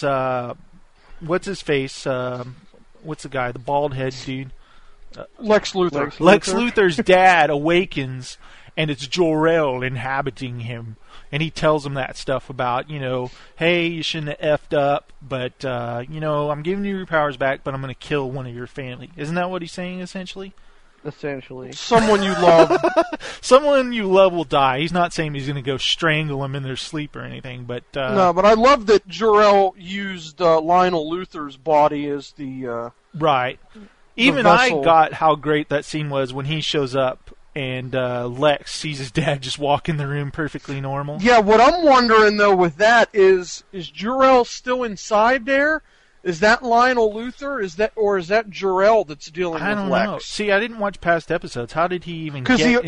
what's his face? What's the guy? The bald head dude? Lex Luthor. Lex Luthor's dad awakens, and it's Jor-El inhabiting him. And he tells him that stuff about, hey, you shouldn't have effed up, but, I'm giving you your powers back, but I'm going to kill one of your family. Isn't that what he's saying, essentially? Essentially. Someone you love. Someone you love will die. He's not saying he's going to go strangle them in their sleep or anything, but... no, but I love that Jor-El used Lionel Luthor's body as the... right. Even I got how great that scene was when he shows up and Lex sees his dad just walk in the room perfectly normal. Yeah, what I'm wondering, though, with that is Jor-El still inside there? Is that Lionel Luthor? Is that Jor-El that's dealing with Lex? I don't know. See, I didn't watch past episodes. How did he even get Because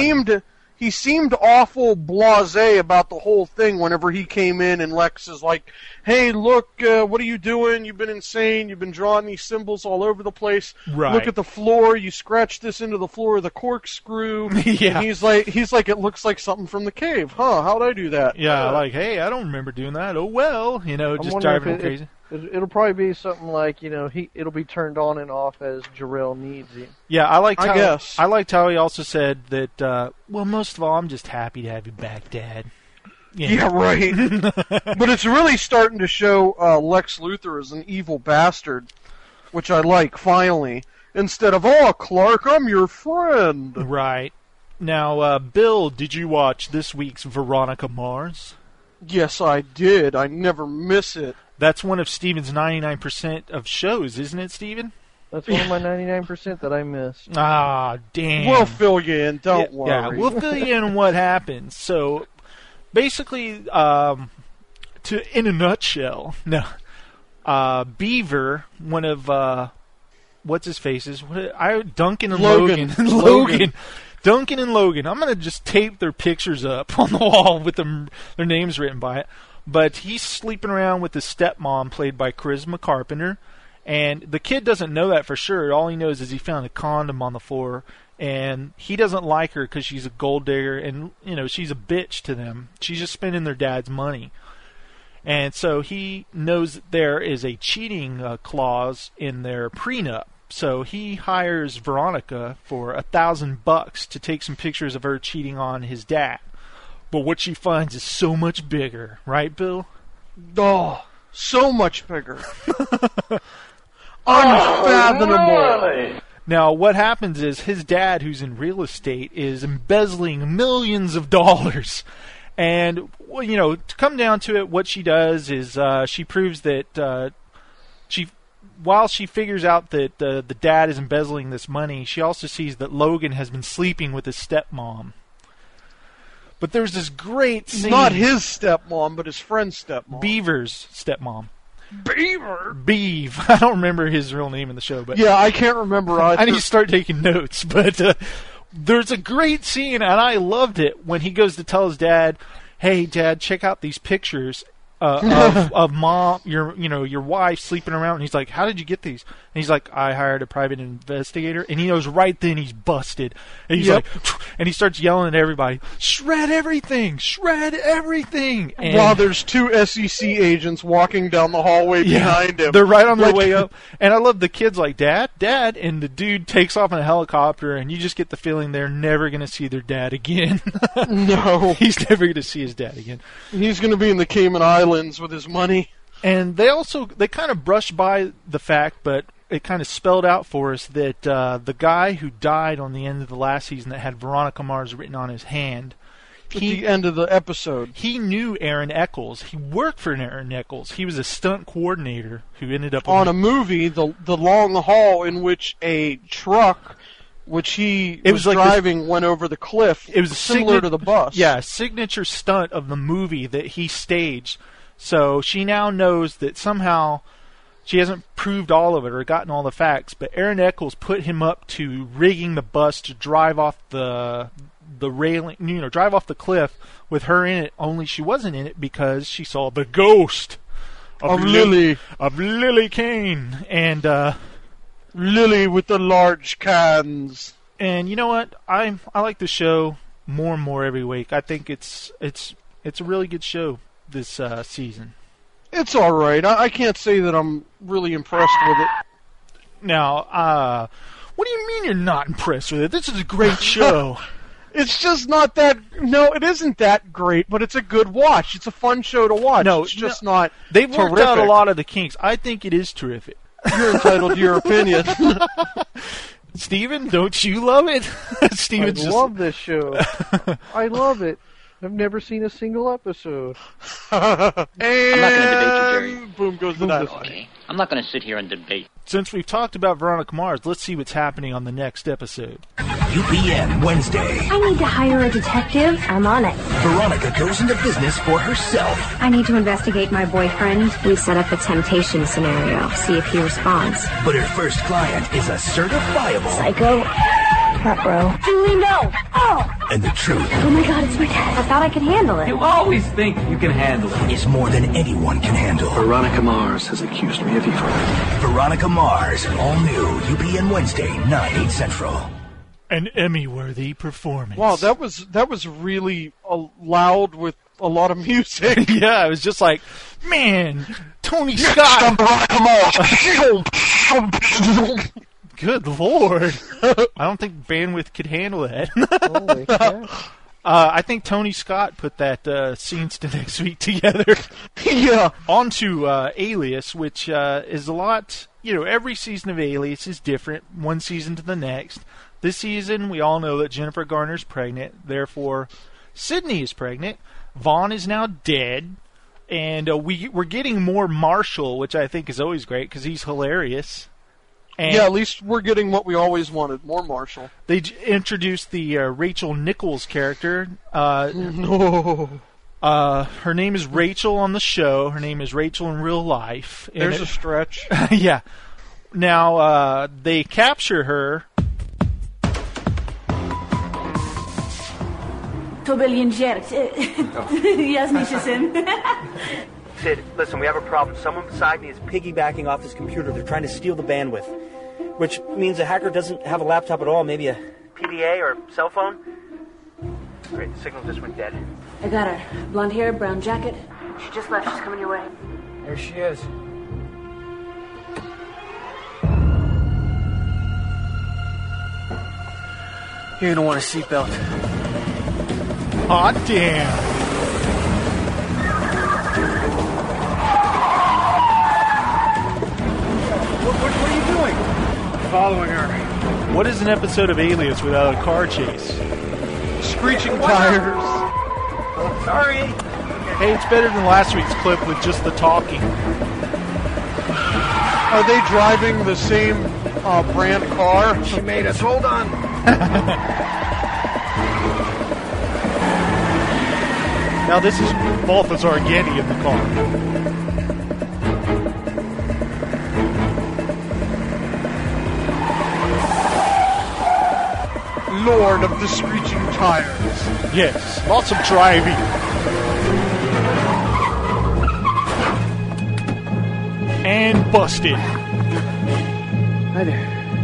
he seemed awful blasé about the whole thing whenever he came in, and Lex is like, hey, look, what are you doing? You've been insane. You've been drawing these symbols all over the place. Right. Look at the floor. You scratched this into the floor of the corkscrew. Yeah. And he's like, it looks like something from the cave. Huh, how'd I do that? Yeah, hey, I don't remember doing that. Oh, well, just driving him crazy. It'll probably be something like, it'll be turned on and off as Jor-El needs it. Yeah, I liked how he also said that, well, most of all, I'm just happy to have you back, Dad. Yeah, right. But it's really starting to show Lex Luthor as an evil bastard, which I like, finally. Instead of, oh, Clark, I'm your friend. Right. Now, Bill, did you watch this week's Veronica Mars? Yes, I did. I never miss it. That's one of Steven's 99% of shows, isn't it, Steven? That's one of my 99% that I missed. Ah, damn. We'll fill you in, don't worry. Yeah, we'll fill you in on what happens. So, basically, in a nutshell, Beaver, one of, what's his faces? Duncan and Logan. Logan. Duncan and Logan. I'm going to just tape their pictures up on the wall with their names written by it. But he's sleeping around with his stepmom, played by Charisma Carpenter. And the kid doesn't know that for sure. All he knows is he found a condom on the floor. And he doesn't like her because she's a gold digger. And, she's a bitch to them. She's just spending their dad's money. And so he knows that there is a cheating clause in their prenup. So he hires Veronica for $1,000 to take some pictures of her cheating on his dad. But what she finds is so much bigger, right, Bill? Oh, so much bigger. Unfathomable. Now, what happens is his dad, who's in real estate, is embezzling millions of dollars. And, well, you know, to come down to it, what she does is she proves that while she figures out that the dad is embezzling this money, she also sees that Logan has been sleeping with his stepmom. But there's this great scene. Not his stepmom, but his friend's stepmom. Beaver's stepmom. Beaver? Beeve. I don't remember his real name in the show. But yeah, I can't remember either. I need to start taking notes. But there's a great scene, and I loved it, when he goes to tell his dad, hey, Dad, check out these pictures of Mom, your wife sleeping around. And he's like, how did you get these? And he's like, I hired a private investigator. And he knows right then he's busted. And he's like, and he starts yelling at everybody, shred everything, shred everything. And while there's two SEC agents walking down the hallway behind him. They're right on their way up. And I love the kids like, Dad, Dad. And the dude takes off in a helicopter, and you just get the feeling they're never going to see their dad again. No. He's never going to see his dad again. He's going to be in the Cayman Islands with his money. And they kind of brushed by the fact, but it kind of spelled out for us that the guy who died on the end of the last season that had Veronica Mars written on his hand, at the end of the episode, he knew Aaron Eccles. He worked for Aaron Eccles. He was a stunt coordinator who ended up on a movie, The Long Haul, in which a truck, which he was driving, went over the cliff. It was similar to the bus. Yeah, signature stunt of the movie that he staged. So she now knows that somehow she hasn't proved all of it or gotten all the facts, but Aaron Eccles put him up to rigging the bus to drive off the railing, drive off the cliff with her in it. Only she wasn't in it because she saw the ghost of Lily Kane, and Lily with the large cans. And you know what? I like the show more and more every week. I think it's a really good show this season. It's all right. I can't say that I'm really impressed with it. Now, what do you mean you're not impressed with it? This is a great show. It's just not that... No, it isn't that great, but it's a good watch. It's a fun show to watch. No, it's just not They've terrific. Worked out a lot of the kinks. I think it is terrific. You're entitled to your opinion. Steven, don't you love it? Steven's I love this show. I love it. I've never seen a single episode. And I'm not going to debate you, Jerry. Boom goes the dynamite. Okay. I'm not going to sit here and debate. Since we've talked about Veronica Mars, let's see what's happening on the next episode. UPN Wednesday. I need to hire a detective. I'm on it. Veronica goes into business for herself. I need to investigate my boyfriend. We set up a temptation scenario. See if he responds. But her first client is a certifiable psycho. Front row. Julie, no! Oh! And the truth. Oh my God, it's my dad. I thought I could handle it. You always think you can handle it. Is more than anyone can handle. Veronica Mars has accused me of evil. Veronica Mars, all new, UPN Wednesday, 9, 8 Central. An Emmy-worthy performance. Wow, that was really loud with a lot of music. Yeah, it was just like, man, Tony Scott. Good Lord. I don't think bandwidth could handle that. Holy crap. I think Tony Scott put that Scenes to Next Week together. Yeah. Onto Alias, which is a lot, every season of Alias is different, one season to the next. This season, we all know that Jennifer Garner's pregnant, therefore Sydney is pregnant. Vaughn is now dead. And we're getting more Marshall, which I think is always great because he's hilarious. And yeah, at least we're getting what we always wanted, more Marshall. They introduced the Rachel Nichols character. No. Her name is Rachel on the show. Her name is Rachel in real life. There's a stretch. Yeah. Now, they capture her. Sid, listen, we have a problem. Someone beside me is piggybacking off this computer. They're trying to steal the bandwidth, which means the hacker doesn't have a laptop at all, maybe a PDA or cell phone. Great, the signal just went dead. I got her. Blonde hair, brown jacket. She just left. She's coming your way. There she is. You're gonna want a seatbelt. Hot damn. What are you doing? Following her. What is an episode of Alias without a car chase? Screeching tires. Sorry. Hey, it's better than last week's clip with just the talking. Are they driving the same brand car? She made us. Hold on. Now this is Balthazar Getty in the car. Lord of the screeching tires. Yes, lots of driving. And busted. Hi there.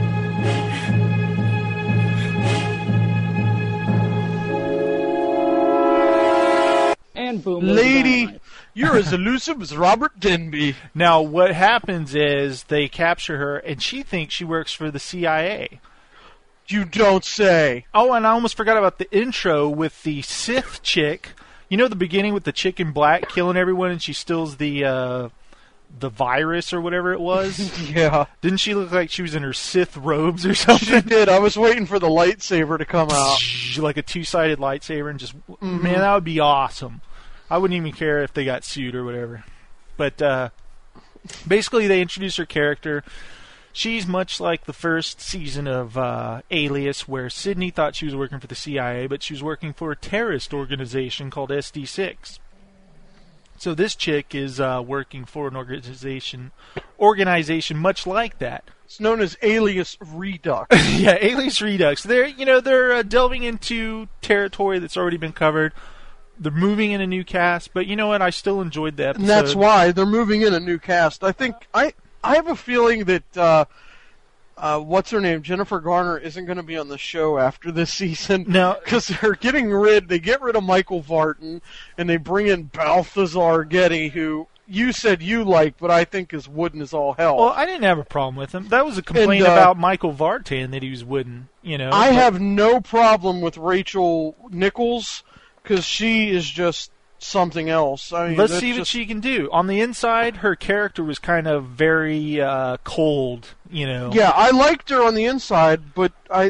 And boom. Lady, you're as elusive as Robert Denby. Now, what happens is they capture her, and she thinks she works for the CIA. You don't say. Oh, and I almost forgot about the intro with the Sith chick. You know the beginning with the chick in black killing everyone, and she steals the virus or whatever it was? Yeah. Didn't she look like she was in her Sith robes or something? She did. I was waiting for the lightsaber to come out. Like a two-sided lightsaber, and just, man, that would be awesome. I wouldn't even care if they got sued or whatever. But basically, they introduce her character. She's much like the first season of Alias, where Sydney thought she was working for the CIA, but she was working for a terrorist organization called SD6. So this chick is working for an organization much like that. It's known as Alias Redux. Yeah, Alias Redux. They're delving into territory that's already been covered. They're moving in a new cast, but you know what? I still enjoyed the episode. And that's why they're moving in a new cast. I think I have a feeling that what's her name, Jennifer Garner, isn't going to be on the show after this season. No, because they get rid of Michael Vartan, and they bring in Balthazar Getty, who you said you liked, but I think is wooden as all hell. Well, I didn't have a problem with him. That was a complaint about Michael Vartan, that he was wooden. I have no problem with Rachel Nichols, because she is just something else. I mean, let's see what she can do. On the inside, her character was kind of very cold, Yeah, I liked her on the inside, but I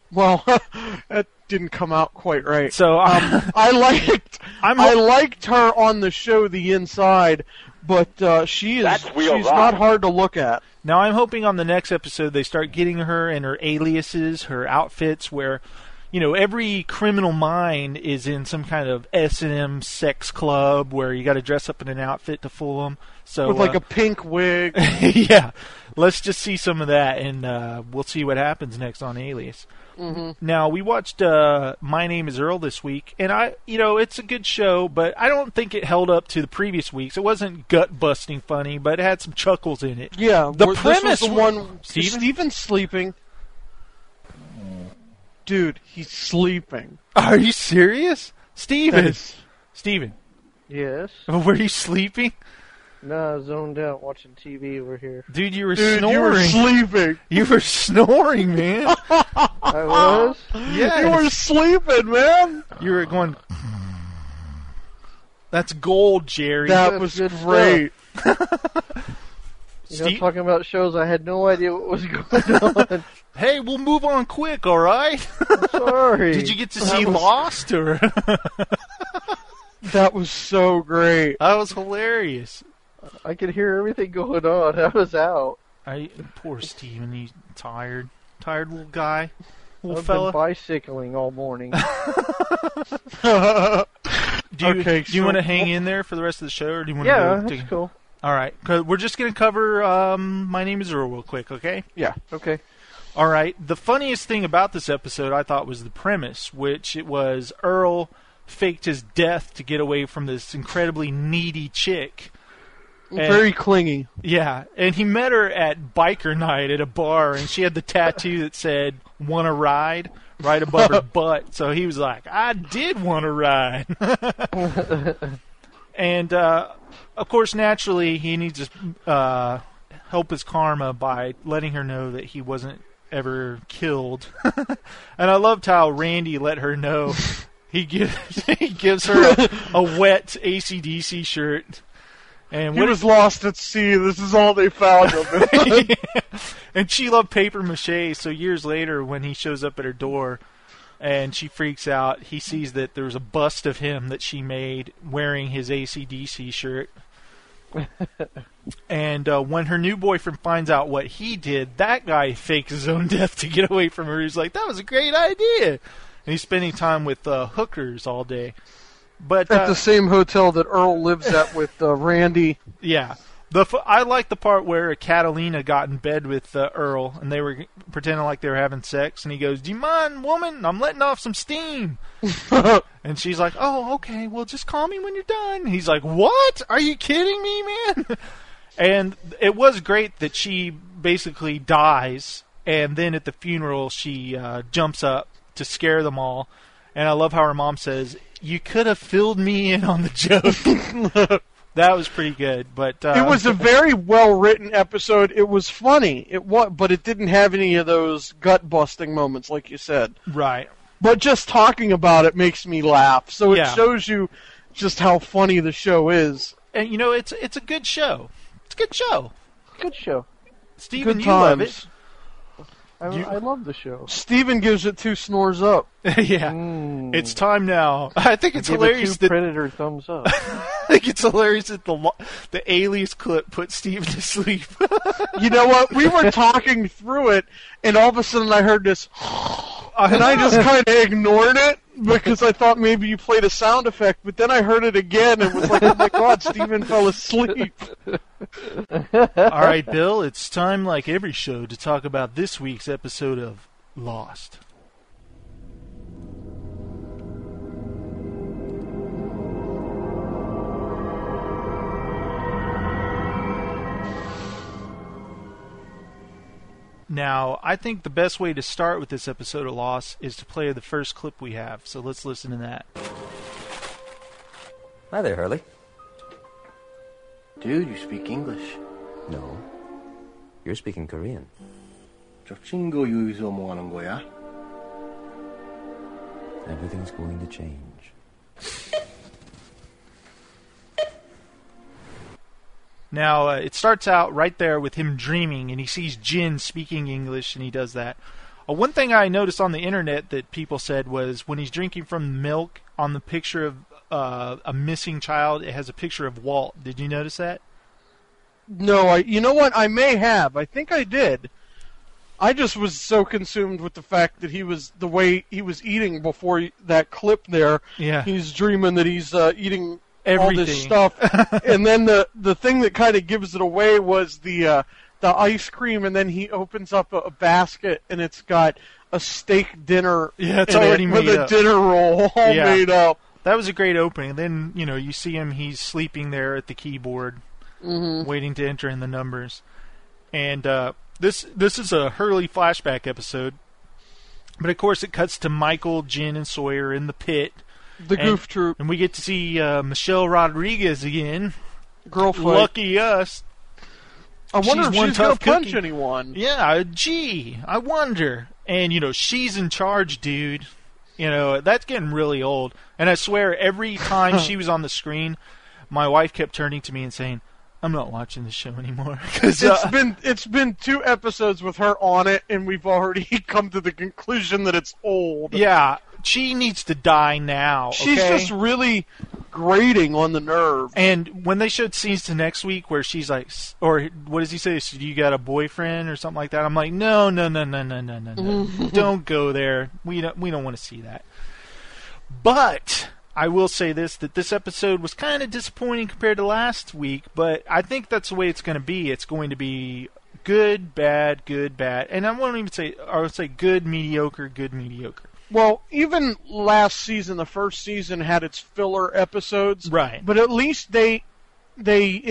that didn't come out quite right. So I liked her on the show The Inside, but she's not hard to look at. Now I'm hoping on the next episode they start getting her in her aliases, her outfits, where every criminal mind is in some kind of S&M sex club where you got to dress up in an outfit to fool them. So with like a pink wig. Yeah, let's just see some of that, and we'll see what happens next on Alias. Mm-hmm. Now we watched My Name Is Earl this week, and it's a good show, but I don't think it held up to the previous weeks. It wasn't gut busting funny, but it had some chuckles in it. Yeah, the premise was the one. Steven's sleeping. Dude, he's sleeping. Are you serious? Steven! Yes? Were you sleeping? No, I zoned out watching TV over here. Dude, you were snoring. You were sleeping. You were snoring, man. I was? Yes. You were sleeping, man. You were going... That's gold, Jerry. That was great. Talking about shows, I had no idea what was going on. Hey, we'll move on quick, all right? I'm sorry. Did you get to see Lost? Or That was so great. That was hilarious. I could hear everything going on. I was out. Poor Steven, he's tired. Tired little guy. I've been bicycling all morning. Do you want to hang in there for the rest of the show, or do you want to? That's cool. All right, we're just going to cover My Name Is Earl real quick, okay? Yeah. Okay. All right. The funniest thing about this episode, I thought, was the premise, which it was Earl faked his death to get away from this incredibly needy chick. Very clingy. Yeah, and he met her at biker night at a bar, and she had the tattoo that said, "Want to ride?" right above her butt. So he was like, I did want to ride. And, of course, naturally, he needs to help his karma by letting her know that he wasn't ever killed. And I loved how Randy let her know. He gives her a wet AC/DC shirt. And he was lost at sea. This is all they found of him. Yeah. And she loved paper mache, so years later when he shows up at her door and she freaks out, he sees that there's a bust of him that she made wearing his AC/DC shirt. And when her new boyfriend finds out what he did, that guy fakes his own death to get away from her. He's like, that was a great idea. And he's spending time with hookers all day. But at the same hotel that Earl lives at with Randy. Yeah. I like the part where Catalina got in bed with Earl, and they were pretending like they were having sex, and he goes, do you mind, woman? I'm letting off some steam. And she's like, oh, okay, well, just call me when you're done. He's like, what? Are you kidding me, man? And it was great that she basically dies, and then at the funeral she jumps up to scare them all. And I love how her mom says, you could have filled me in on the joke. That was pretty good, but it was a very well-written episode. It was funny, but it didn't have any of those gut-busting moments, like you said. Right. But just talking about it makes me laugh. So it shows you just how funny the show is. And you know, it's a good show. It's a good show. Good show. Steven, good you love it. I love the show. Steven gives it 2 snores up. Yeah. It's time now. I think it's hilarious that Predator thumbs up. I think it's hilarious that the Alias clip put Steven to sleep. You know what? We were talking through it, and all of a sudden I heard this, and I just kind of ignored it because I thought maybe you played a sound effect, but then I heard it again and was like, oh my God, Steven fell asleep. All right, Bill, it's time, like every show, to talk about this week's episode of Lost. Now, I think the best way to start with this episode of Lost is to play the first clip we have, so let's listen to that. Hi there, Hurley. Dude, you speak English. No. You're speaking Korean. 저 친구 여기서 뭐 하는 거야? Everything's going to change. Now, it starts out right there with him dreaming, and he sees Jin speaking English, and he does that. One thing I noticed on the internet that people said was when he's drinking from the milk, on the picture of a missing child, it has a picture of Walt. Did you notice that? No, you know what? I may have. I think I did. I just was so consumed with the fact that the way he was eating before that clip there. Yeah. He's dreaming that he's eating everything. All this stuff. And then the thing that kind of gives it away was the ice cream, and then he opens up a basket, and it's got a steak dinner. Yeah, it's already made with up. A dinner roll all made up. That was a great opening. And then, you see him, he's sleeping there at the keyboard, waiting to enter in the numbers. And this is a Hurley flashback episode. But, of course, it cuts to Michael, Jin, and Sawyer in the pit. The Goof Troop. And we get to see Michelle Rodriguez again. Girlfriend. Lucky us. I wonder if she's going to punch anyone. Yeah, gee, I wonder. And, she's in charge, dude. That's getting really old. And I swear, every time she was on the screen, my wife kept turning to me and saying, I'm not watching this show anymore. It's been 2 episodes with her on it, and we've already come to the conclusion that it's old. Yeah, she needs to die now. She's just really grating on the nerve. And when they showed scenes to next week where she's like, or what does he say? So you got a boyfriend or something like that? I'm like, no. Don't go there. We don't want to see that. But I will say that this episode was kind of disappointing compared to last week, but I think that's the way it's going to be. It's going to be good, bad, and I won't even say, I would say good, mediocre, good, mediocre. Well, even last season, the first season had its filler episodes, right? But at least they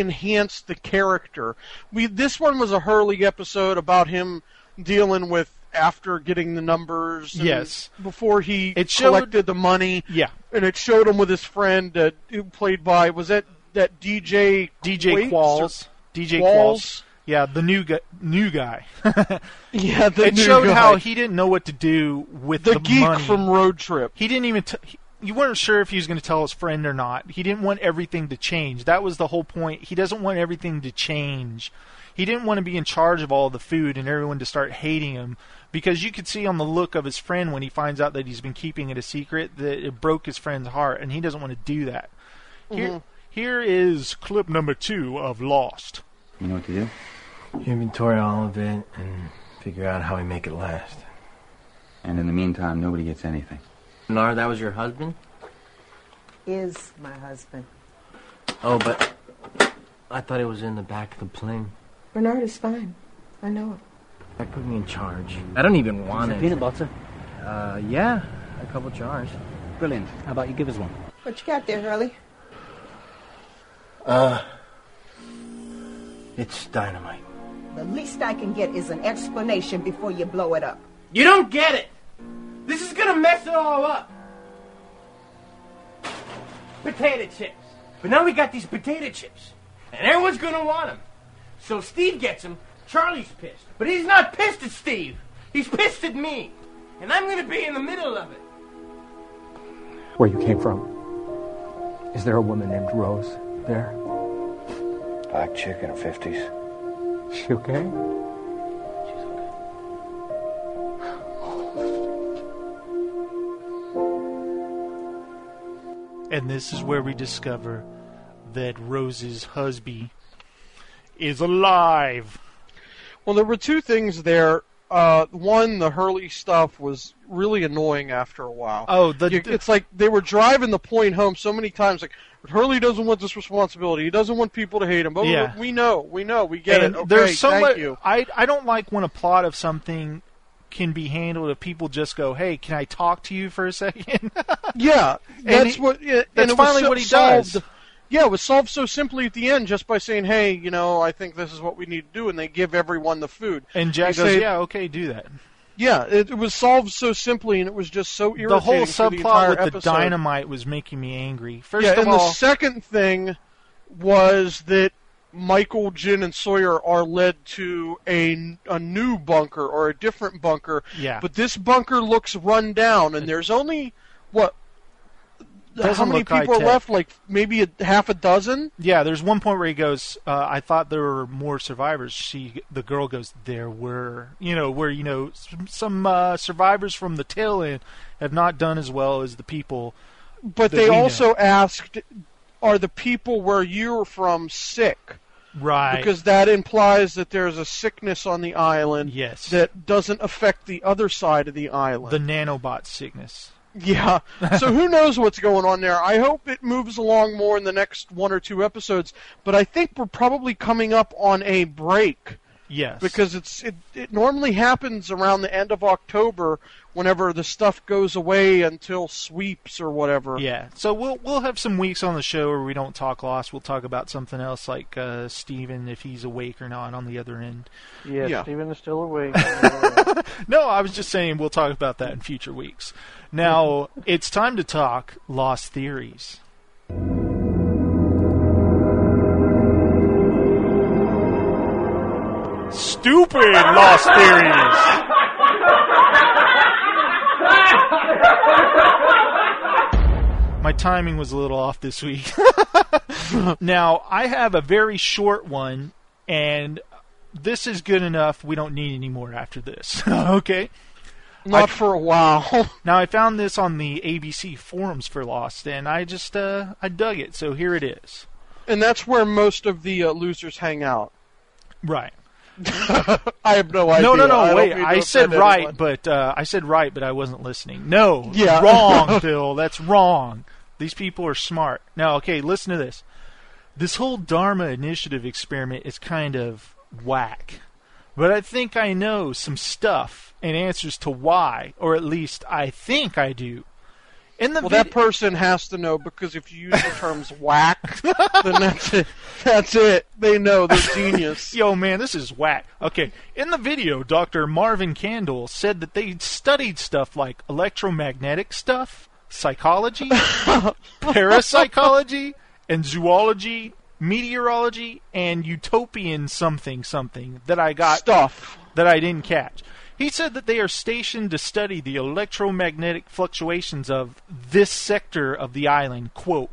enhanced the character. This one was a Hurley episode about him dealing with after getting the numbers. And yes. Before he collected the money. Yeah. And it showed him with his friend who played by, was that DJ Qualls? DJ Qualls. Yeah, the new guy. Yeah, the it new showed guy. how he didn't know what to do with the geek money. from Road Trip. He didn't even... You weren't sure if he was going to tell his friend or not. He didn't want everything to change. That was the whole point. He doesn't want everything to change. He didn't want to be in charge of all the food and everyone to start hating him, because you could see on the look of his friend when he finds out that he's been keeping it a secret that it broke his friend's heart, and he doesn't want to do that. Here is clip number 2 of Lost. You know what to do? You inventory all of it and figure out how we make it last. And in the meantime, nobody gets anything. Nara, that was your husband? Is my husband. Oh, but I thought it was in the back of the plane. Bernard is fine. I know it. That put me in charge. I don't even want it. Peanut butter? Yeah, a couple jars. Brilliant. How about you give us one? What you got there, Hurley? It's dynamite. The least I can get is an explanation before you blow it up. You don't get it! This is gonna mess it all up! Potato chips. But now we got these potato chips. And everyone's gonna want them. So Steve gets them. Charlie's pissed. But he's not pissed at Steve. He's pissed at me. And I'm gonna be in the middle of it. Where you came from? Is there a woman named Rose there? Black chick in her 50s. She okay? And this is where we discover that Rose's husband is alive. Well, there were two things there. One, the Hurley stuff was really annoying after a while. Oh, it's like they were driving the point home so many times. Like, Hurley doesn't want this responsibility. He doesn't want people to hate him. But yeah. we get it. Okay, there's so thank much. you. I don't like when a plot of something can be handled if people just go, "Hey, can I talk to you for a second?" Yeah, that's That's finally what he does. Yeah, it was solved so simply at the end just by saying, "Hey, I think this is what we need to do," and they give everyone the food. And Jack goes, "Yeah, okay, do that." Yeah, it was solved so simply, and it was just so irritating. The whole for the subplot entire with episode. the dynamite was making me angry. First Yeah, of and all, the second thing was that Michael, Jin, and Sawyer are led to a new bunker or a different bunker. Yeah. But this bunker looks run down, and there's only how many people are left? Like maybe half a dozen? Yeah, there's one point where he goes, I thought there were more survivors. The girl goes, there were. Some survivors from the tail end have not done as well as the people. But they also asked, are the people where you're from sick? Right. Because that implies that there's a sickness on the island that doesn't affect the other side of the island. The nanobot sickness. Yeah, so who knows what's going on there. I hope it moves along more in the next 1 or 2 episodes, but I think we're probably coming up on a break. Yes. Because it normally happens around the end of October whenever the stuff goes away until sweeps or whatever. Yeah, so we'll have some weeks on the show where we don't talk Lost. We'll talk about something else like Steven, if he's awake or not on the other end. Yeah. Steven is still awake. No, I was just saying we'll talk about that in future weeks. Now, it's time to talk Lost Theories. Stupid Lost Theories! My timing was a little off this week. Now, I have a very short one, and this is good enough. We don't need any more after this. Okay? Not for a while. Now, I found this on the ABC forums for Lost, and I just, I dug it, so here it is. And that's where most of the losers hang out. Right. I have no idea. No, wait. I said right, but I wasn't listening. No. Yeah. Wrong, Phil. That's wrong. These people are smart. Now, okay, listen to this. This whole Dharma Initiative experiment is kind of whack. But I think I know some stuff and answers to why, or at least I think I do. Well, that person has to know, because if you use the terms whack, then that's it. That's it. They know. They're genius. Yo, man, this is whack. Okay, in the video, Dr. Marvin Candle said that they studied stuff like electromagnetic stuff, psychology, parapsychology, and zoology, meteorology, and utopian something that I got stuff that I didn't catch. He said that they are stationed to study the electromagnetic fluctuations of this sector of the island. Quote,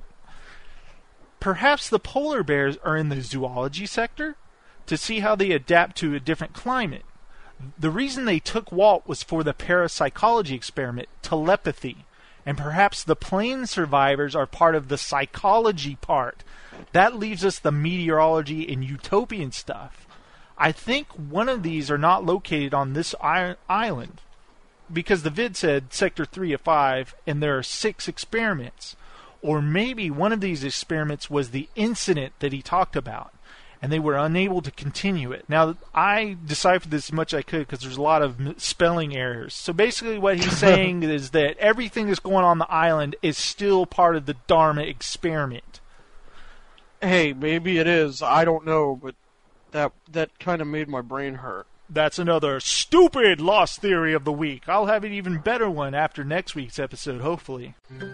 perhaps the polar bears are in the zoology sector to see how they adapt to a different climate. The reason they took Walt was for the parapsychology experiment, telepathy. And perhaps the plane survivors are part of the psychology part. That leaves us the meteorology and utopian stuff. I think one of these are not located on this island, because the vid said Sector 3 of 5, and there are 6 experiments. Or maybe one of these experiments was the incident that he talked about, and they were unable to continue it. Now, I deciphered this as much as I could because there's a lot of spelling errors. So basically what he's saying is that everything that's going on the island is still part of the Dharma experiment. Hey, maybe it is. I don't know, but that kind of made my brain hurt. That's another stupid lost theory of the week. I'll have an even better one after next week's episode, hopefully.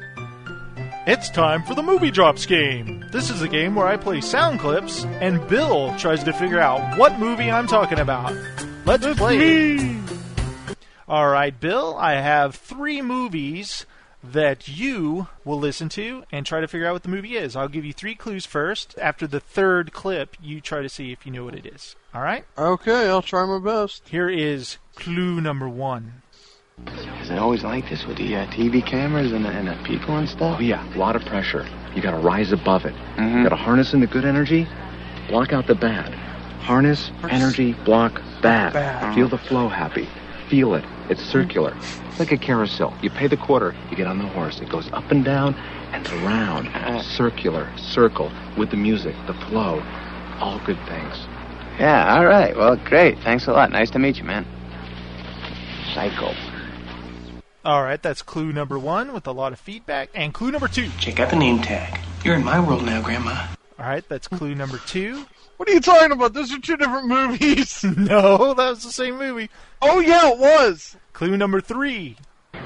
It's time for the Movie Drops game. This is a game where I play sound clips, and Bill tries to figure out what movie I'm talking about. Let's play. All right, Bill, I have 3 movies that you will listen to and try to figure out what the movie is. I'll give you 3 clues first. After the 3rd clip, you try to see if you know what it is. All right? Okay, I'll try my best. Here is clue number 1. Is it always like this with the TV cameras and the people and stuff? Oh, yeah, a lot of pressure. You gotta rise above it. You gotta harness in the good energy, block out the bad. Harness, energy, block, bad. Feel the flow happy. Feel it. It's circular. It's like a carousel. You pay the quarter, you get on the horse. It goes up and down and around. Circular, circle, with the music, the flow. All good things. Yeah, all right. Well, great. Thanks a lot. Nice to meet you, man. Psycho. All right, that's clue number 1 with a lot of feedback. And clue number 2. Check out the name tag. You're in my world now, Grandma. All right, that's clue number 2. What are you talking about? Those are 2 different movies. No, that was the same movie. Oh, yeah, it was. Clue number 3.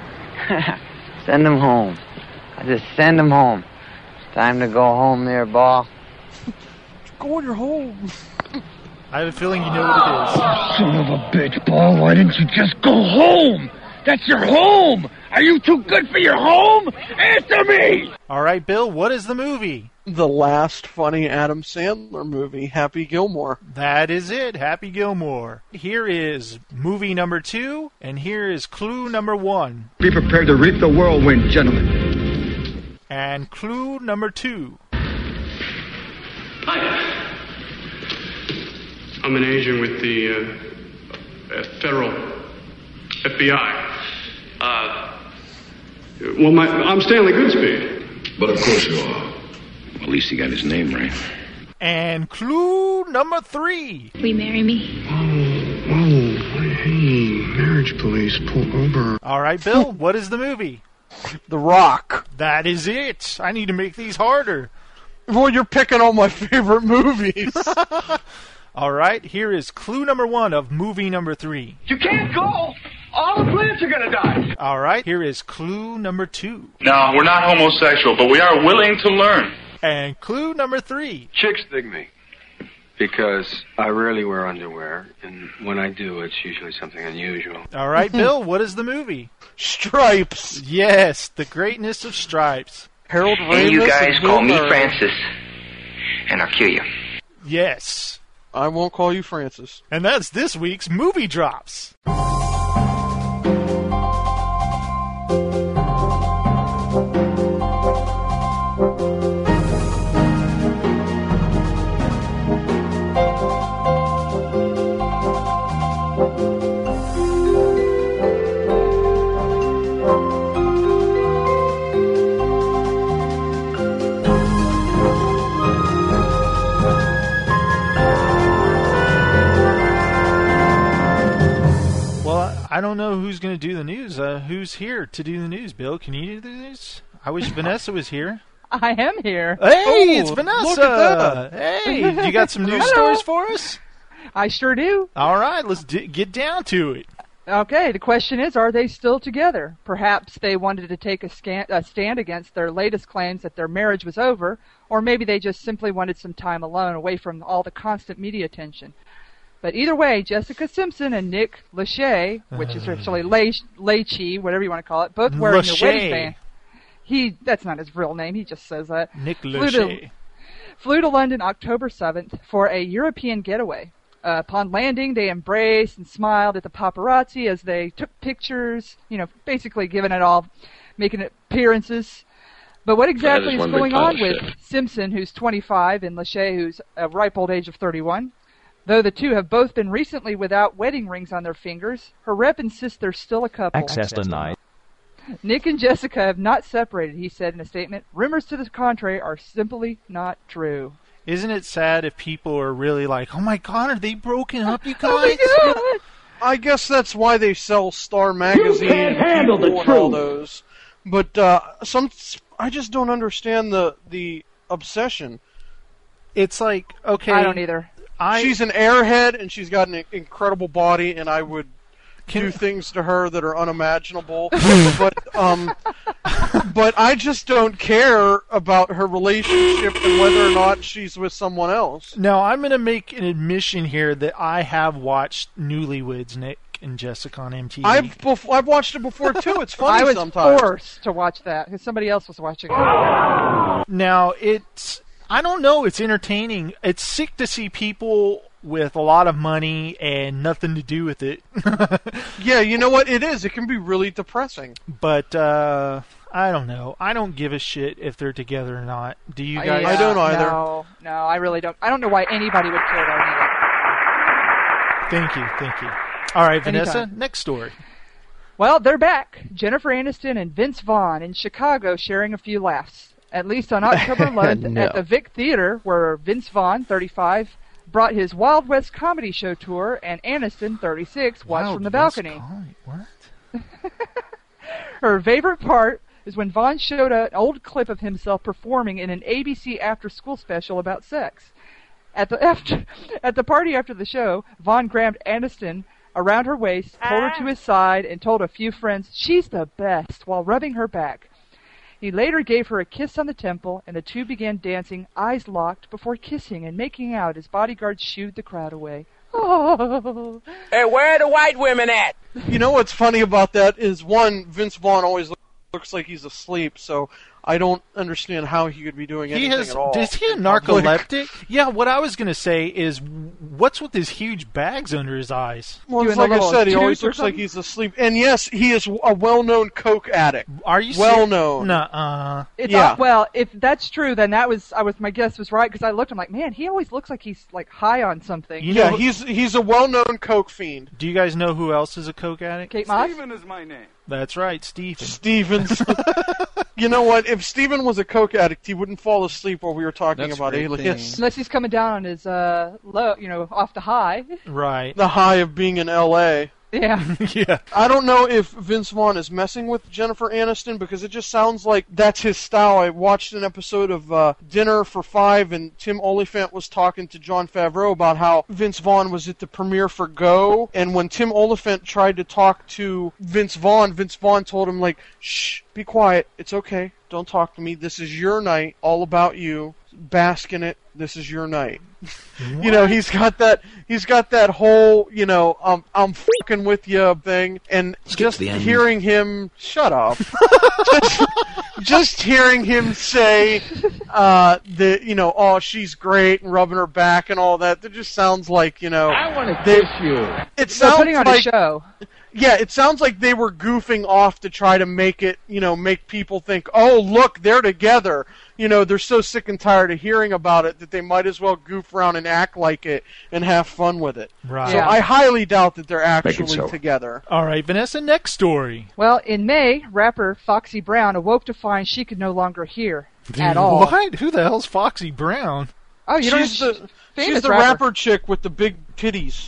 Send him home. I just send him home. It's time to go home there, Ball. Go on your home. I have a feeling you know what it is. Son of a bitch, Ball. Why didn't you just go home? That's your home. Are you too good for your home? Answer me. All right, Bill, what is the movie? The last funny Adam Sandler movie, Happy Gilmore. That is it, Happy Gilmore. Here is movie number 2, and here is clue number 1. Be prepared to reap the whirlwind, gentlemen. And clue number 2. Hi. I'm an agent with the federal FBI. I'm Stanley Goodspeed. But of course you are. At least he got his name right. And clue number 3. Will you marry me? Hey, marriage police, pull over. All right, Bill, what is the movie? The Rock. That is it. I need to make these harder. Well, you're picking all my favorite movies. All right, here is clue number 1 of movie number 3. You can't go! All the plants are gonna die! All right, here is clue number 2. No, we're not homosexual, but we are willing to learn. And clue number 3. Chicks dig me. Because I rarely wear underwear, and when I do, it's usually something unusual. All right, Bill, what is the movie? Stripes. Yes, The Greatness of Stripes. Harold Ramis. And you guys call me Francis, and I'll kill you. Yes. I won't call you Francis. And that's this week's Movie Drops. I don't know who's going to do the news. Who's here to do the news? Bill, can you do the news? I wish Vanessa was here. I am here. Hey, it's Vanessa. Look at that. Hey, you got some news stories for us? I sure do. All right, let's get down to it. Okay, the question is, are they still together? Perhaps they wanted to take a stand against their latest claims that their marriage was over, or maybe they just simply wanted some time alone away from all the constant media attention. But either way, Jessica Simpson and Nick Lachey, which is actually Lachey, whatever you want to call it, both wearing the wedding band. That's not his real name, he just says that. Nick Lachey. Flew to London October 7th for a European getaway. Upon landing, they embraced and smiled at the paparazzi as they took pictures, basically giving it all, making appearances. But what exactly is going on with Simpson, who's 25, and Lachey, who's a ripe old age of 31? Though the two have both been recently without wedding rings on their fingers, her rep insists they're still a couple. Access denied. Nick and Jessica have not separated, he said in a statement. Rumors to the contrary are simply not true. Isn't it sad if people are really like, oh my God, are they broken up, you guys? I guess that's why they sell Star Magazine and all those. But I just don't understand the obsession. It's like, okay, I don't either. She's an airhead and she's got an incredible body, and I would do things to her that are unimaginable. But I just don't care about her relationship and whether or not she's with someone else. Now, I'm going to make an admission here that I have watched Newlyweds, Nick and Jessica on MTV. I've watched it before too. It's funny I was sometimes. forced to watch that because somebody else was watching it. Now, I don't know, it's entertaining. It's sick to see people with a lot of money and nothing to do with it. Yeah, you know what? It is. It can be really depressing. But, I don't know. I don't give a shit if they're together or not. Do you guys? I don't either. No, I really don't. I don't know why anybody would care about any of that. Thank you. All right, Vanessa, Anytime. next story. Well, they're back. Jennifer Aniston and Vince Vaughn in Chicago sharing a few laughs. At least on October 11th at the Vic Theater, where Vince Vaughn, 35, brought his Wild West comedy show tour, and Aniston, 36, watched from the balcony. What? Her favorite part is when Vaughn showed an old clip of himself performing in an ABC after-school special about sex. At the party after the show, Vaughn grabbed Aniston around her waist, pulled her to his side, and told a few friends she's the best while rubbing her back. He later gave her a kiss on the temple, and the two began dancing, eyes locked, before kissing and making out as bodyguards shooed the crowd away. Oh. Hey, where are the white women at? You know what's funny about that is, one, Vince Vaughn always looks like he's asleep, so I don't understand how he could be doing anything at all. Is he a narcoleptic? Yeah, what I was going to say is, what's with his huge bags under his eyes? Well, it's like I said, he always looks like he's asleep. And yes, he is a well-known coke addict. Are you well-known? Nuh-uh. Well, if that's true, then my guess was right, because I looked, I'm like, man, he always looks like he's like high on something. Yeah, he's a well-known coke fiend. Do you guys know who else is a coke addict? Kate Moss? Steven is my name. That's right, Steven. Stevens. You know what? If Steven was a coke addict, he wouldn't fall asleep while we were talking about aliens. Unless he's coming down on his low, off the high. Right. The high of being in L.A. Yeah. Yeah. I don't know if Vince Vaughn is messing with Jennifer Aniston, because it just sounds like that's his style. I watched an episode of Dinner for Five, and Tim Oliphant was talking to Jon Favreau about how Vince Vaughn was at the premiere for Go, and when Tim Oliphant tried to talk to Vince Vaughn told him, like, shh, be quiet, it's okay, don't talk to me, this is your night, all about you, bask in it, this is your night. What? He's got that whole, I'm fucking with you thing, and just hearing him, shut up, just hearing him say, oh, she's great, and rubbing her back and all that, just sounds like, I want to kiss you. It sounds putting on like, a show. Yeah, it sounds like they were goofing off to try to make it, make people think, oh, look, they're together. They're so sick and tired of hearing about it that they might as well goof around and act like it and have fun with it. Right. So Yeah. I highly doubt that they're actually together. All right, Vanessa, next story. Well, in May, rapper Foxy Brown awoke to find she could no longer hear at all. What? Who the hell's Foxy Brown? Oh, you She's the rapper chick with the big titties.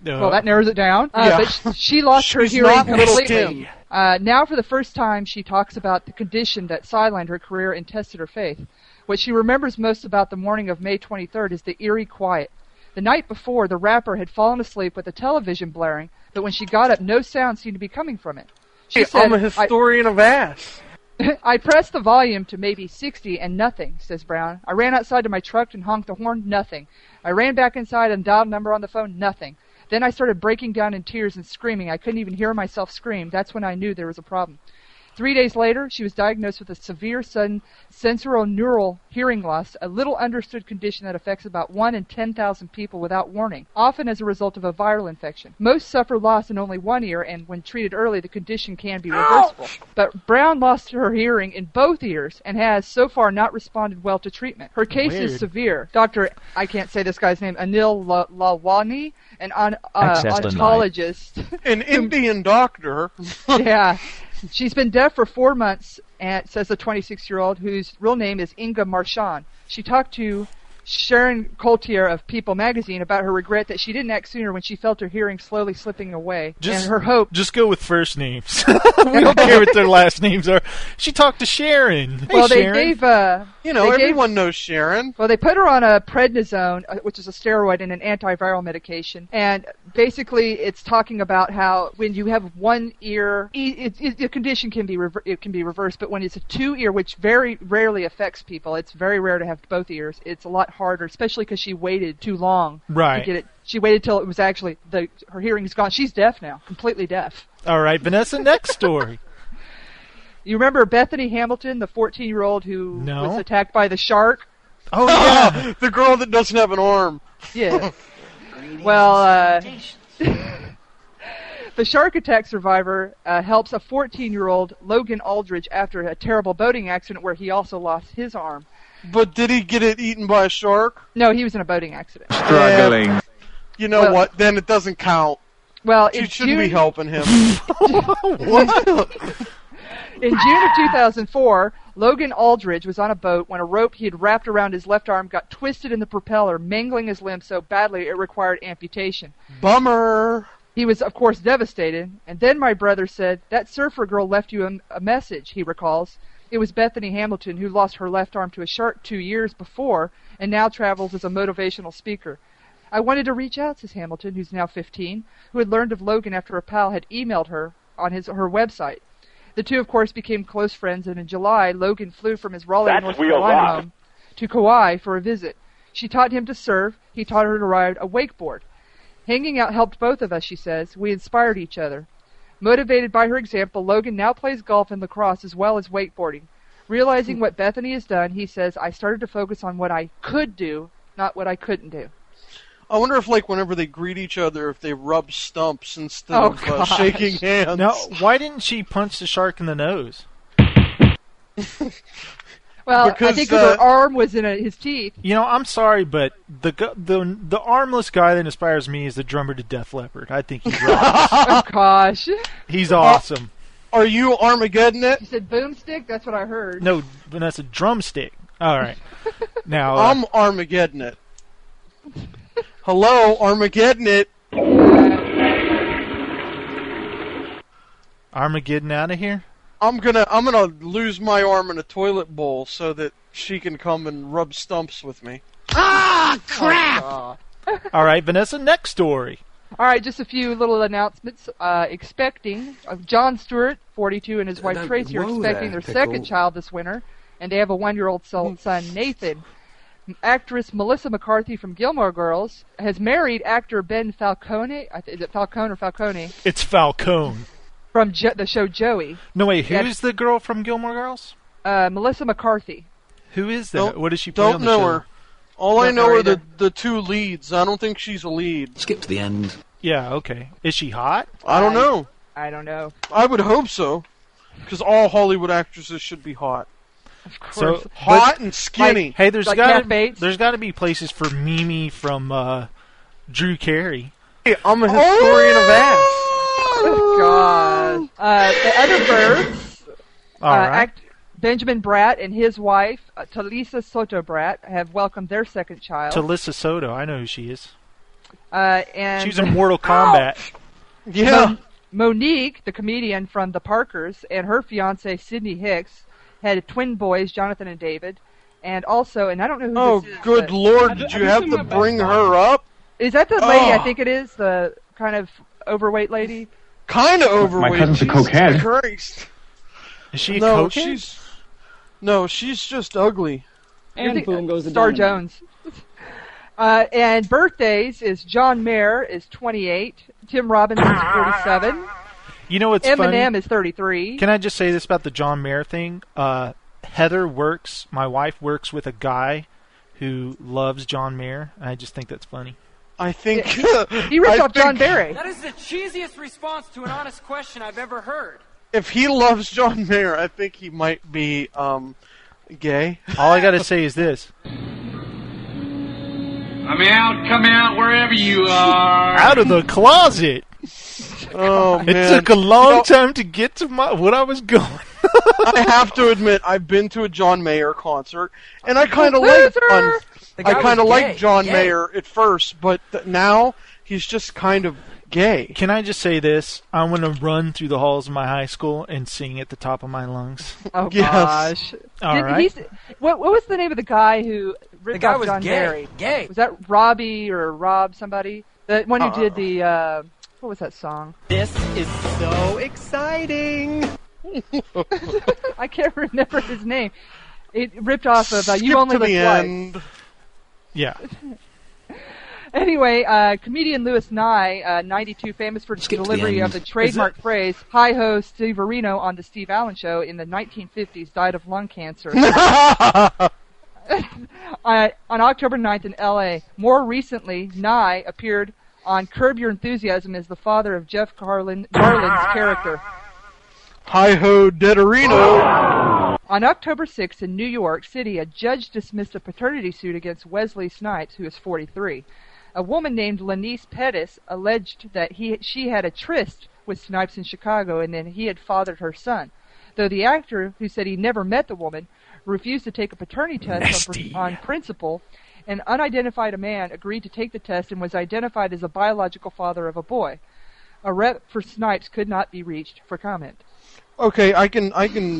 Well, that narrows it down. Yeah. But she lost her She's hearing not little completely. Tim. Now, for the first time, she talks about the condition that sidelined her career and tested her faith. What she remembers most about the morning of May 23rd is the eerie quiet. The night before, the rapper had fallen asleep with the television blaring, but when she got up, no sound seemed to be coming from it. She said, I'm a historian of ass. I pressed the volume to maybe 60 and nothing, says Brown. I ran outside to my truck and honked the horn, nothing. I ran back inside and dialed a number on the phone, nothing. Then I started breaking down in tears and screaming. I couldn't even hear myself scream. That's when I knew there was a problem. 3 days later, she was diagnosed with a severe sudden sensorineural hearing loss, a little understood condition that affects about 1 in 10,000 people without warning, often as a result of a viral infection. Most suffer loss in only one ear, and when treated early, the condition can be reversible. But Brown lost her hearing in both ears and has, so far, not responded well to treatment. Her case is severe. Dr. I can't say this guy's name, Anil Lalwani, an ontologist. An Indian doctor. Yeah. She's been deaf for 4 months, and says the 26-year-old, whose real name is Inga Marchand. She talked to Sharon Coultier of People magazine about her regret that she didn't act sooner when she felt her hearing slowly slipping away. And her hope... Just go with first names. We don't care what their last names are. She talked to Sharon. Hey, well, they Sharon. gave... everyone knows Sharon. Well, they put her on a prednisone, which is a steroid and an antiviral medication. And basically, it's talking about how when you have one ear, the condition can be reversed. But when it's a two-ear, which very rarely affects people, it's very rare to have both ears. It's a lot harder, especially because she waited too long to get it. She waited till it was actually her hearing is gone. She's deaf now, completely deaf. All right, Vanessa, next story. You remember Bethany Hamilton, the 14-year-old who was attacked by the shark? Oh, yeah. The girl that doesn't have an arm. Yeah. Well, the shark attack survivor helps a 14-year-old, Logan Aldridge, after a terrible boating accident where he also lost his arm. But did he get it eaten by a shark? No, he was in a boating accident. Struggling. You know what? Then it doesn't count. Well, you shouldn't be helping him. In June of 2004, Logan Aldridge was on a boat when a rope he had wrapped around his left arm got twisted in the propeller, mangling his limb so badly it required amputation. Bummer. He was, of course, devastated. And then my brother said, that surfer girl left you a message, he recalls. It was Bethany Hamilton, who lost her left arm to a shark 2 years before and now travels as a motivational speaker. I wanted to reach out, says Hamilton, who's now 15, who had learned of Logan after a pal had emailed her on her website. The two, of course, became close friends, and in July, Logan flew from his Raleigh, North Carolina home to Kauai for a visit. She taught him to surf. He taught her to ride a wakeboard. Hanging out helped both of us, she says. We inspired each other. Motivated by her example, Logan now plays golf and lacrosse as well as wakeboarding. Realizing what Bethany has done, he says, I started to focus on what I could do, not what I couldn't do. I wonder if, whenever they greet each other, if they rub stumps instead of shaking hands. Now, why didn't she punch the shark in the nose? Well, I think her arm was in his teeth. You know, I'm sorry, but the armless guy that inspires me is the drummer to Def Leppard. I think he rocks. Oh, gosh. He's awesome. Are you Armageddon it? You said boomstick? That's what I heard. No, Vanessa, drumstick. All right. Now I'm Armageddon it. Hello, Armageddon it. Armageddon out of here? I'm gonna lose my arm in a toilet bowl so that she can come and rub stumps with me. Ah, crap! All right, Vanessa, next story. All right, just a few little announcements. Expecting John Stewart, 42, and his wife Tracy are expecting their second child this winter, and they have a 1-year-old son, Nathan. Actress Melissa McCarthy from Gilmore Girls has married actor Ben Falcone. Is it Falcone or Falcone? It's Falcone. From the show Joey. No, wait, who's the girl from Gilmore Girls? Melissa McCarthy. Who is that? What does she play on the show? Don't know her. All I know are the two leads. I don't think she's a lead. Skip to the end. Yeah, okay. Is she hot? I don't know. I don't know. I would hope so. Because all Hollywood actresses should be hot. Of course. So, hot and skinny. Hey, there's got to be places for Mimi from Drew Carey. Hey, I'm a historian of ass. Oh, God. The other birds, all right. Benjamin Bratt and his wife, Talisa Soto Bratt, have welcomed their second child. Talisa Soto, I know who she is. And She's in Mortal Kombat. Yeah. Monique, the comedian from The Parkers, and her fiance Sidney Hicks had twin boys, Jonathan and David, and also, and I don't know who this is. Oh, good Lord! Did you have to bring her up? Is that the lady? I think it is, the kind of overweight lady. Kind of overweight. My cousin's a cokehead. Christ. Is she a No, cokehead? she's just ugly. And boom goes the Star dynamite. Jones. And birthdays is John Mayer is 28, Tim Robbins is 47. You know what's funny? Eminem is 33. Can I just say this about the John Mayer thing? Heather my wife works with a guy who loves John Mayer. I just think that's funny. I think he ripped off John Barry. That is the cheesiest response to an honest question I've ever heard. If he loves John Mayer, I think he might be gay. All I gotta say is this. Come out, wherever you are. Out of the closet. Oh, man. It took a long time to get to what I was going. I have to admit, I've been to a John Mayer concert, and I kind of liked John Mayer at first, but now he's just kind of gay. Can I just say this? I'm going to run through the halls of my high school and sing at the top of my lungs. Oh, yes. gosh. All right. What was the name of the guy who ripped The guy off was John gay. Barry? Gay. Was that Robbie or Rob somebody? The one who did the, what was that song? This is so exciting. I can't remember his name. It ripped off of You Skip Only to Live the Twice. end. Yeah. Anyway, comedian Louis Nye, 92, famous for the delivery of the trademark phrase, "Hi-ho, Steve Areno" on the Steve Allen Show in the 1950s, died of lung cancer. On October 9th in L.A. More recently, Nye appeared on Curb Your Enthusiasm as the father of Jeff Garland's character. Hi-ho, Deaderino. On October 6th in New York City, a judge dismissed a paternity suit against Wesley Snipes, who is 43. A woman named Lanice Pettis alleged that she had a tryst with Snipes in Chicago and then he had fathered her son. Though the actor, who said he never met the woman, refused to take a paternity test on principle, an unidentified man agreed to take the test and was identified as a biological father of a boy. A rep for Snipes could not be reached for comment. Okay, I can.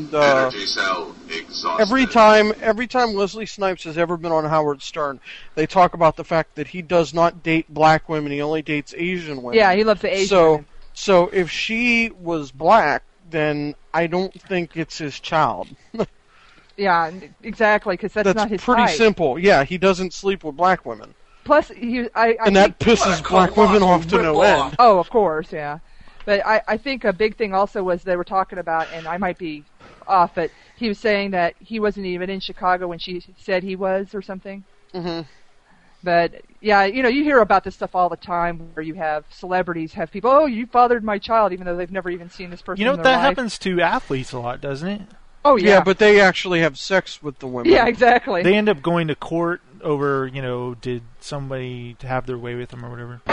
Every time Wesley Snipes has ever been on Howard Stern, they talk about the fact that he does not date black women; he only dates Asian women. Yeah, he loves the Asian women. So if she was black, then I don't think it's his child. Yeah, exactly, because that's not his pretty type. simple. Yeah, he doesn't sleep with black women. Plus, that pisses black women off to no end. Oh, of course, yeah. But I think a big thing also was they were talking about, and I might be off, but he was saying that he wasn't even in Chicago when she said he was or something. Mm-hmm. But, yeah, you hear about this stuff all the time where you have celebrities have people, oh, you fathered my child, even though they've never even seen this person in their that life. happens to athletes a lot, doesn't it? Oh, yeah. Yeah, but they actually have sex with the women. Yeah, exactly. They end up going to court over, did somebody have their way with them or whatever.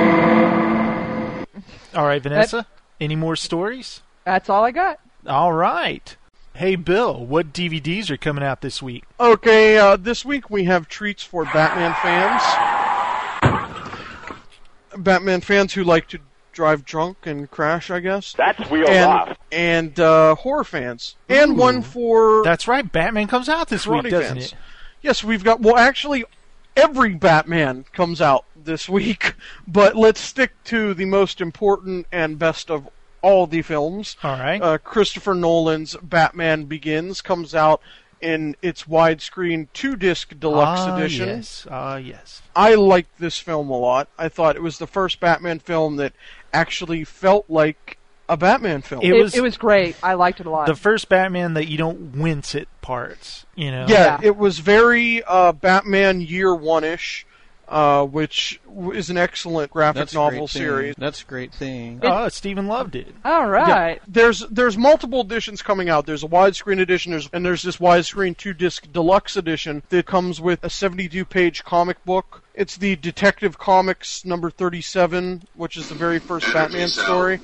All right, Vanessa, any more stories? That's all I got. All right. Hey, Bill, what DVDs are coming out this week? Okay, this week we have treats for Batman fans. Batman fans who like to drive drunk and crash, I guess. That's wheels off. And horror fans. And one for... That's right, Batman comes out this week, doesn't it? Yes, we've got... Well, actually, every Batman comes out this week, but let's stick to the most important and best of all the films. All right. Christopher Nolan's Batman Begins comes out in its widescreen 2-disc deluxe edition. Yes. I liked this film a lot. I thought it was the first Batman film that actually felt like a Batman film. It was great. I liked it a lot. The first Batman that you don't wince at parts, Yeah, it was very Batman Year One-ish, which is an excellent graphic novel series. That's a great thing. Stephen loved it. All right. Yeah, there's multiple editions coming out. There's a widescreen edition, and there's this widescreen 2-disc deluxe edition that comes with a 72-page comic book It's the Detective Comics number 37, which is the very first Batman story.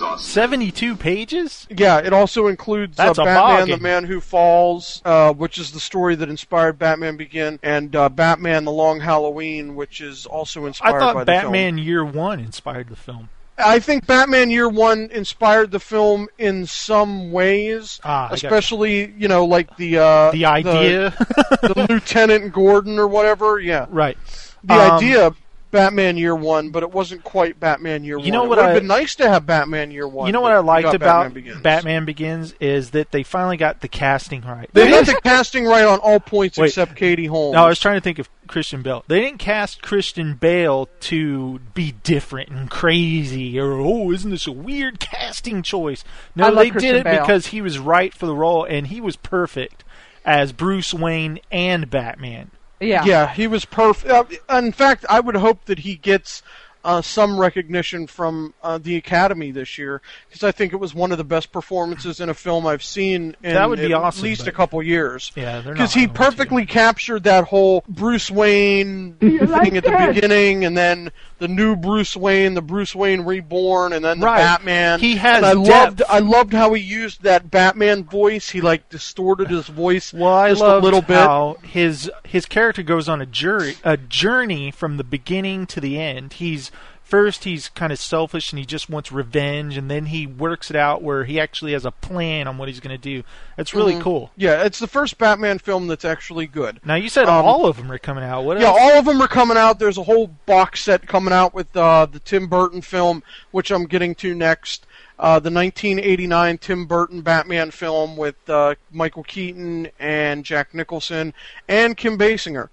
72 pages? Yeah, it also includes That's a Batman, bargain. the Man Who Falls, which is the story that inspired Batman Begin, and Batman, the Long Halloween, which is also inspired I by thought the film. Batman Year One inspired the film. I think Batman Year One inspired the film in some ways, especially like the idea, the Lieutenant Gordon or whatever. Yeah, right. The idea, Batman Year One, but it wasn't quite Batman Year One. You know what it would have been nice to have Batman Year One. You know what I liked about Batman Begins is that they finally got the casting right. They got the casting right on all points except Katie Holmes. No, I was trying to think of Christian Bale. They didn't cast Christian Bale to be different and crazy, or isn't this a weird casting choice? No, they did it because he was right for the role, and he was perfect as Bruce Wayne and Batman. Yeah, he was perfect. In fact, I would hope that he gets some recognition from the Academy this year, because I think it was one of the best performances in a film I've seen in that would be awesome, at least a couple years. Yeah, because he perfectly captured that whole Bruce Wayne thing at the beginning, and then the new Bruce Wayne, the Bruce Wayne Reborn, and then the Batman. He has I loved how he used that Batman voice. He distorted his voice just a little bit. How his character goes on a journey from the beginning to the end. He's kind of selfish and he just wants revenge, and then he works it out where he actually has a plan on what he's going to do. It's really cool. Yeah, it's the first Batman film that's actually good. Now, you said all of them are coming out. What else? Yeah, all of them are coming out. There's a whole box set coming out with the Tim Burton film, which I'm getting to next. The 1989 Tim Burton Batman film with Michael Keaton and Jack Nicholson and Kim Basinger.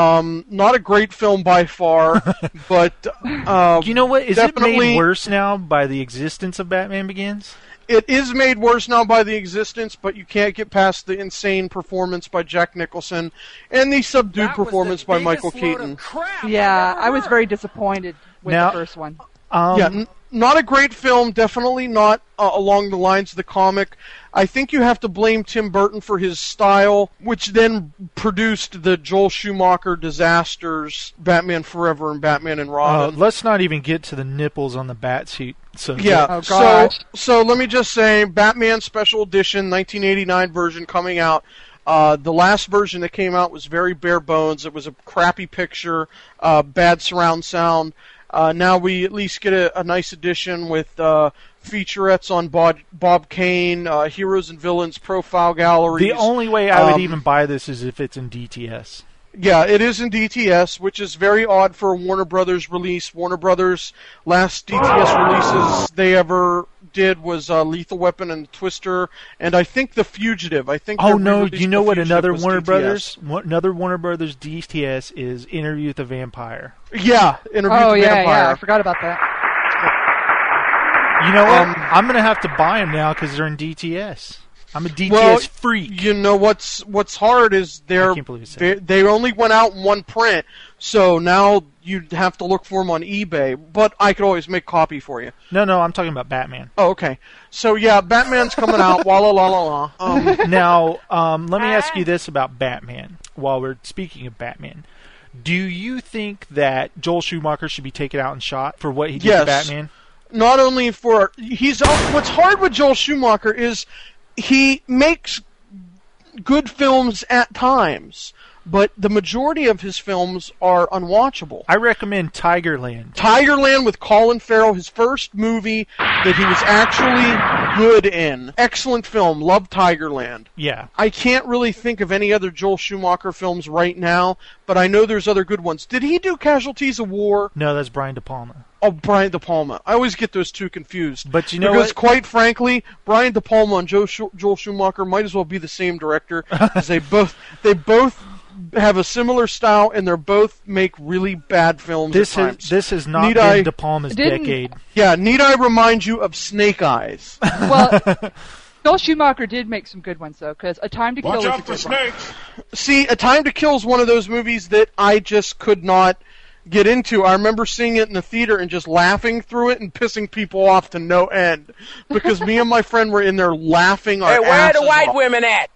Not a great film by far, but you know what? Is it made worse now by the existence of Batman Begins? It is made worse now by the existence, but you can't get past the insane performance by Jack Nicholson and the subdued performance by Michael Keaton. Yeah, I was very disappointed with the first one. Not a great film, definitely not along the lines of the comic. I think you have to blame Tim Burton for his style, which then produced the Joel Schumacher disasters, Batman Forever and Batman and Robin. Let's not even get to the nipples on the Batsuit. So let me just say, Batman Special Edition, 1989 version coming out. The last version that came out was very bare bones. It was a crappy picture, bad surround sound. Now we at least get a nice edition with featurettes on Bob Kane, heroes and villains profile galleries. The only way I would even buy this is if it's in DTS. Yeah, it is in DTS, which is very odd for a Warner Brothers release. Warner Brothers' last DTS releases they ever did was Lethal Weapon and Twister, and I think The Fugitive. I think. Oh no! You know what? Another Warner Brothers DTS is Interview with the Vampire. Yeah, Interview with the Vampire. Yeah, I forgot about that. You know what? I'm gonna have to buy them now because they're in DTS. I'm a DTS freak. You know what's hard is they only went out in one print, so now you'd have to look for them on eBay. But I could always make copy for you. No, I'm talking about Batman. Oh, okay. So yeah, Batman's coming out. Walla la la la. Now, let me ask you this about Batman. While we're speaking of Batman, do you think that Joel Schumacher should be taken out and shot for what he did to Batman? Not only for what's hard with Joel Schumacher is he makes good films at times, but the majority of his films are unwatchable. I recommend Tigerland. Tigerland with Colin Farrell, his first movie that he was actually good in. Excellent film. Love Tigerland. Yeah. I can't really think of any other Joel Schumacher films right now, but I know there's other good ones. Did he do Casualties of War? No, that's Brian De Palma. Oh, Brian De Palma. I always get those two confused. But you know because quite frankly, Brian De Palma and Joel Schumacher might as well be the same director, because they both have a similar style, and they both make really bad films at times. This has not been De Palma's decade. Yeah, need I remind you of Snake Eyes? Well, Joel Schumacher did make some good ones, though, because A Time to Kill is a good one. See, A Time to Kill is one of those movies that I just could not get into. I remember seeing it in the theater and just laughing through it and pissing people off to no end, because me and my friend were in there laughing our asses off. Hey, where are the white women at?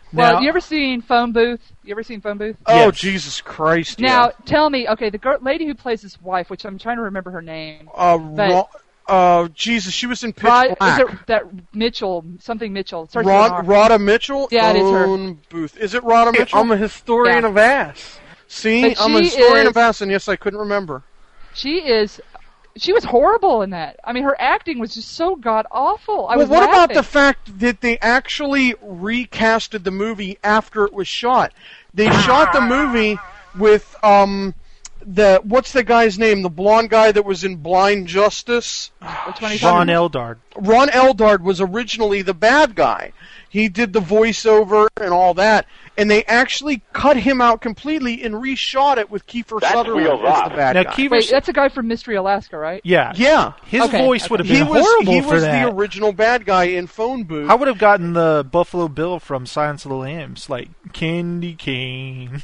Well, Now- you ever seen Phone Booth? Oh, Yes. Jesus Christ! Now, tell me, okay, the lady who plays his wife, which I'm trying to remember her name. Jesus, she was in Pitch Is Black. it that Mitchell, something Mitchell? Starts with an R. Rhoda Mitchell? Yeah, it is her. Phone Booth. Is it Rhoda Mitchell? I'm a historian of ass. See, But I'm a she historian is- of ass, and yes, I couldn't remember. She was horrible in that. I mean, her acting was just so god awful. I Well, was what about laughing. the fact that they actually recasted the movie after it was shot? They shot the movie with what's the guy's name? The blonde guy that was in Blind Justice. Which one is Ron Eldard. Ron Eldard was originally the bad guy. He did the voiceover and all that, and they actually cut him out completely and reshot it with Kiefer Sutherland as the bad guy. Wait, that's a guy from Mystery Alaska, right? Yeah. Yeah. His voice would have been he horrible for was that. the original bad guy in Phone Booth. I would have gotten the Buffalo Bill from Silence of the Lambs, like Candy Cane.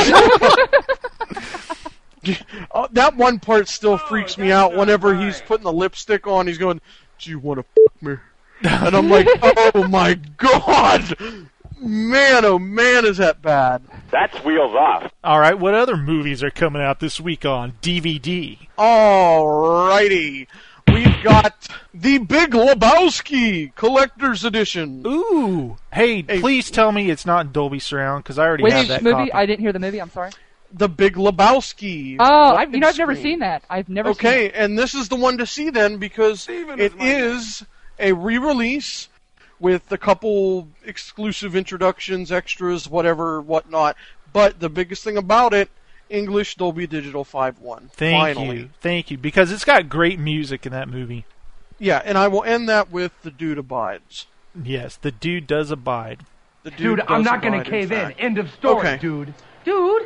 That one part still freaks me out whenever he's putting the lipstick on. He's going, "Do you want to fuck me?" And I'm like, "Oh my god, man! Oh man, is that bad?" That's Wheels Off. All right, what other movies are coming out this week on DVD? Alrighty, we've got The Big Lebowski Collector's Edition. Ooh, hey, please tell me it's not in Dolby Surround because I already Which have that movie? copy. I didn't hear the movie. I'm sorry. The Big Lebowski. Oh, I've never screen. seen that. I've never seen Okay, it. and this is the one to see then because it is a re-release with a couple exclusive introductions, extras, whatever, whatnot. But the biggest thing about it, English Dolby Digital 5.1. Thank you, because it's got great music in that movie. Yeah, and I will end that with The Dude Abides. Yes, the dude does abide. The Dude, I'm not going to cave in. End of story, Okay. dude. Dude.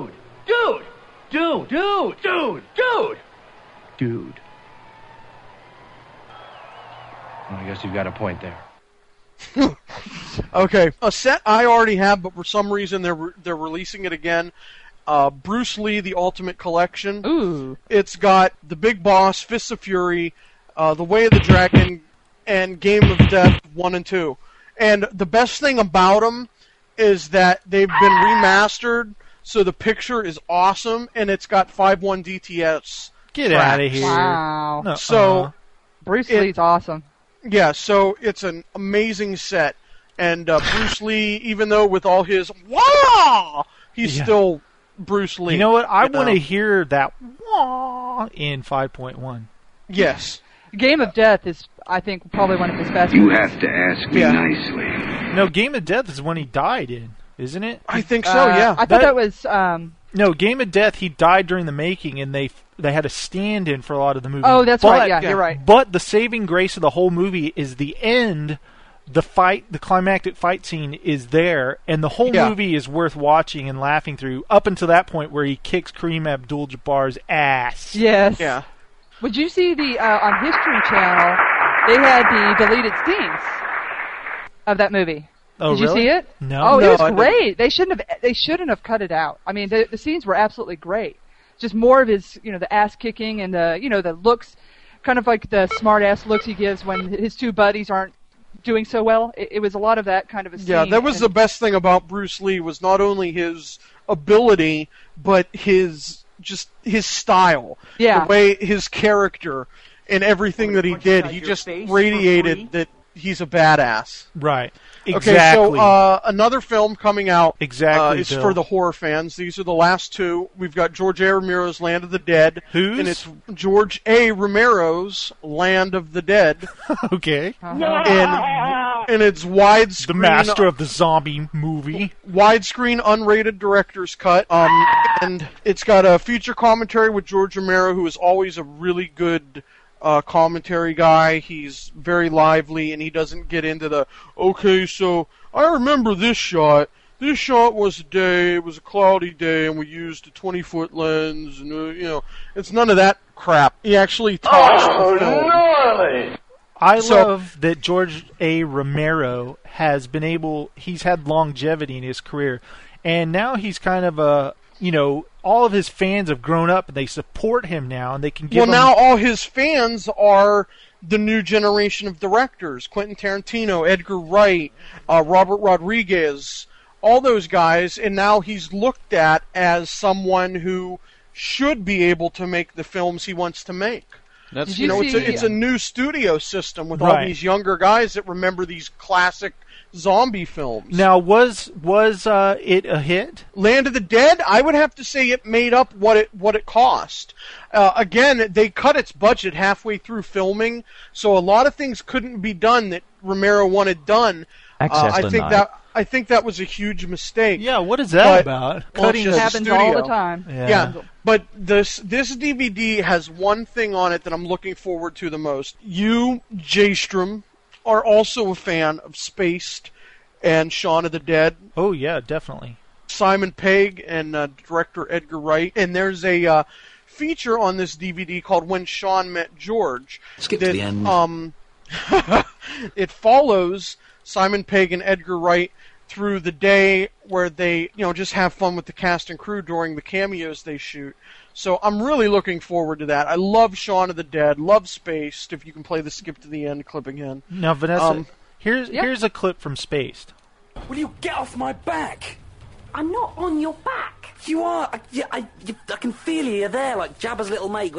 Well, I guess you've got a point there. Okay, a set I already have, but for some reason they're releasing it again. Bruce Lee: The Ultimate Collection. Ooh. It's got The Big Boss, Fists of Fury, The Way of the Dragon, and Game of Death 1 and 2. And the best thing about them is that they've been remastered, so the picture is awesome, and it's got 5.1 DTS. Get tracks. out of here. Wow. No, So Bruce Lee's awesome. yeah, so it's an amazing set, and Bruce Lee, even though with all his wah, he's still Bruce Lee. You know what? I you want to know? hear that wah in 5.1, Yes. Game of Death is, I think, probably one of his best You movies. have to ask me nicely. No, Game of Death is when he died in, isn't it? I think so, yeah. I thought that was... No, Game of Death, he died during the making, and they had a stand-in for a lot of the movie. Oh, that's right, yeah, you're right. But the saving grace of the whole movie is the end, the climactic fight scene is there, and the whole movie is worth watching and laughing through, up until that point where he kicks Kareem Abdul-Jabbar's ass. Yes. Yeah. Would you see on History Channel, they had the deleted scenes of that movie. Oh, Did you really? see it? No. Oh, No, it I was great. They shouldn't have cut it out. I mean, the scenes were absolutely great. Just more of his, the ass kicking and the looks, kind of like the smart ass looks he gives when his two buddies aren't doing so well. It was a lot of that kind of a scene. Yeah, that was the best thing about Bruce Lee was not only his ability, but his style. Yeah. The way his character and everything that he did, he just radiated that he's a badass. Right. Okay, Exactly. so another film coming out Exactly, is Bill. for the horror fans. These are the last two. We've got George A. Romero's Land of the Dead. Whose? And it's George A. Romero's Land of the Dead. Okay. And it's widescreen. The master of the zombie movie. Widescreen unrated director's cut. And it's got a feature commentary with George Romero, who is always a really good commentary guy. He's very lively, and he doesn't get into the, okay, so I remember this shot. This shot was a day, it was a cloudy day, and we used a 20-foot lens, and, it's none of that crap. He actually talks the film. gnarly! I love that George A. Romero he's had longevity in his career, and now he's kind of all of his fans have grown up and they support him now, and they can give him... Well, now all his fans are the new generation of directors, Quentin Tarantino, Edgar Wright, Robert Rodriguez, all those guys, and now he's looked at as someone who should be able to make the films he wants to make. That's it's a new studio system with all these younger guys that remember these classic zombie films. Now, was it a hit? Land of the Dead, I would have to say it made up what it cost. Again, they cut its budget halfway through filming, so a lot of things couldn't be done that Romero wanted done. I think that was a huge mistake. Yeah, what is that about? Cutting happens all the time. Yeah. But this DVD has one thing on it that I'm looking forward to the most. You, J-Strom, are also a fan of Spaced and Shaun of the Dead. Oh, yeah, definitely. Simon Pegg and director Edgar Wright. And there's a feature on this DVD called When Shaun Met George. Skip to the end. It follows Simon Pegg and Edgar Wright through the day where they, just have fun with the cast and crew during the cameos they shoot. So I'm really looking forward to that. I love Shaun of the Dead, love Spaced, if you can play the skip to the end clip again. Now, Vanessa, here's a clip from Spaced. Will you get off my back? I'm not on your back. You are. I can feel you. You're there like Jabba's little mate.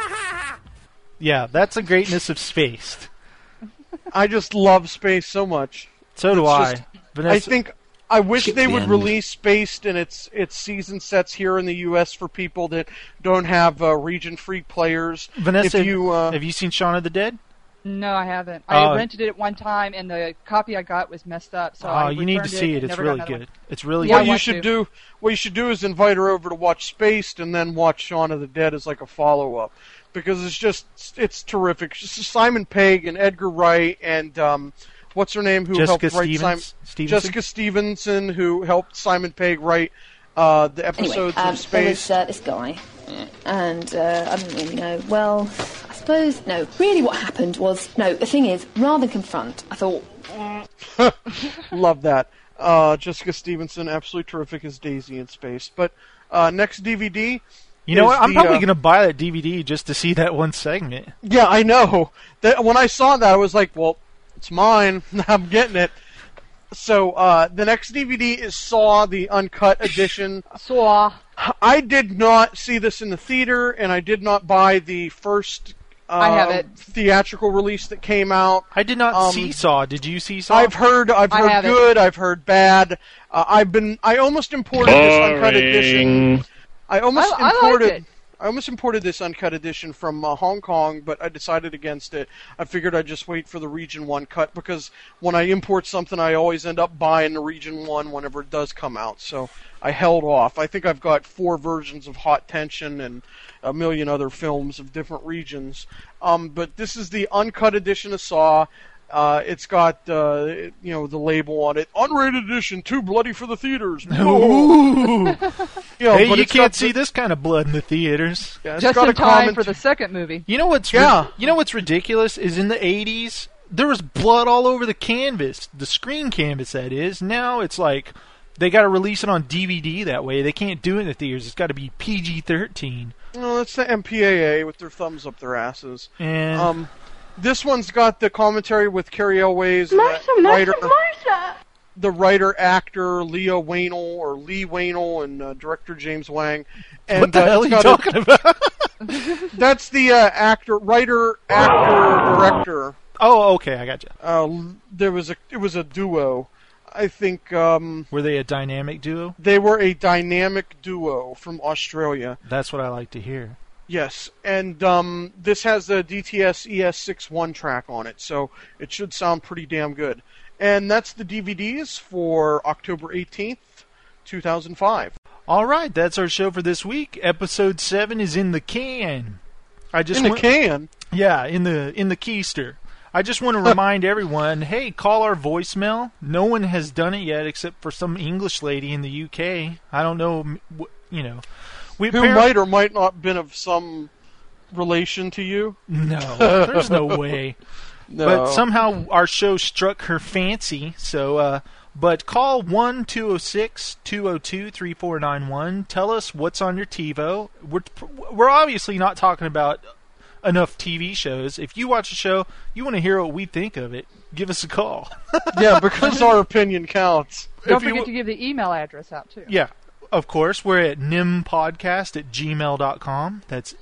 Yeah, that's the greatness of Spaced. I just love Spaced so much. So do I. Vanessa, I wish they would release Spaced in its season sets here in the U.S. for people that don't have region-free players. Vanessa, have you seen Shaun of the Dead? No, I haven't. I rented it at one time, and the copy I got was messed up. So you need to see it. It's really good. It's really good. What you should do is invite her over to watch Spaced, and then watch Shaun of the Dead as like a follow-up, because it's terrific. Simon Pegg and Edgar Wright and what's her name? Who helped write Jessica Stevenson, who helped Simon Pegg write the episodes of Spaced. There was this guy, and I didn't really know. Well, I suppose no. Really, what happened was the thing is, rather than confront, I thought. Love that. Jessica Stevenson, absolutely terrific as Daisy in Spaced. But next DVD. You know what? I'm probably going to buy that DVD just to see that one segment. Yeah, I know. When I saw that, I was like, well, it's mine. I'm getting it. So, the next DVD is Saw, the uncut edition. Saw. I did not see this in the theater, and I did not buy the first I have it. Theatrical release that came out. I did not see Saw. Did you see Saw? I've heard good. I've heard bad. I almost imported this uncut edition. I almost imported this uncut edition from Hong Kong, but I decided against it. I figured I'd just wait for the Region 1 cut, because when I import something, I always end up buying the Region 1 whenever it does come out. So I held off. I think I've got 4 versions of Hot Tension and a million other films of different regions. But this is the uncut edition of Saw. It's got the label on it, unrated edition, too bloody for the theaters. Ooh. Hey, you can't see this kind of blood in the theaters. Yeah, just in time for the second movie. You know what's ridiculous is in the 80s there was blood all over the canvas, the screen canvas that is. Now it's like they got to release it on DVD that way. They can't do it in the theaters. It's got to be PG-13. No, that's the MPAA with their thumbs up their asses. And this one's got the commentary with Carrie Elways, the writer-actor Leo Wainel, or Lee Wainel, and director James Wang. And, what the hell are you talking about? That's the writer-actor-director. Oh, okay, I got you. It was a duo. I think. Were they a dynamic duo? They were a dynamic duo from Australia. That's what I like to hear. Yes, and this has the DTS ES61 track on it, so it should sound pretty damn good. And that's the DVDs for October 18th, 2005. All right, that's our show for this week. Episode 7 is in the can. Can? Yeah, in the keister. I just want to remind everyone, hey, call our voicemail. No one has done it yet except for some English lady in the UK. I don't know, who might or might not have been of some relation to you. No, there's no way. No. But somehow our show struck her fancy, so... But call 1-206-202-3491. Tell us what's on your TiVo. We're obviously not talking about enough TV shows. If you watch a show, you want to hear what we think of it, give us a call. Yeah, because our opinion counts. Don't forget to give the email address out, too. Yeah. Of course, we're at nimpodcast@gmail.com. That's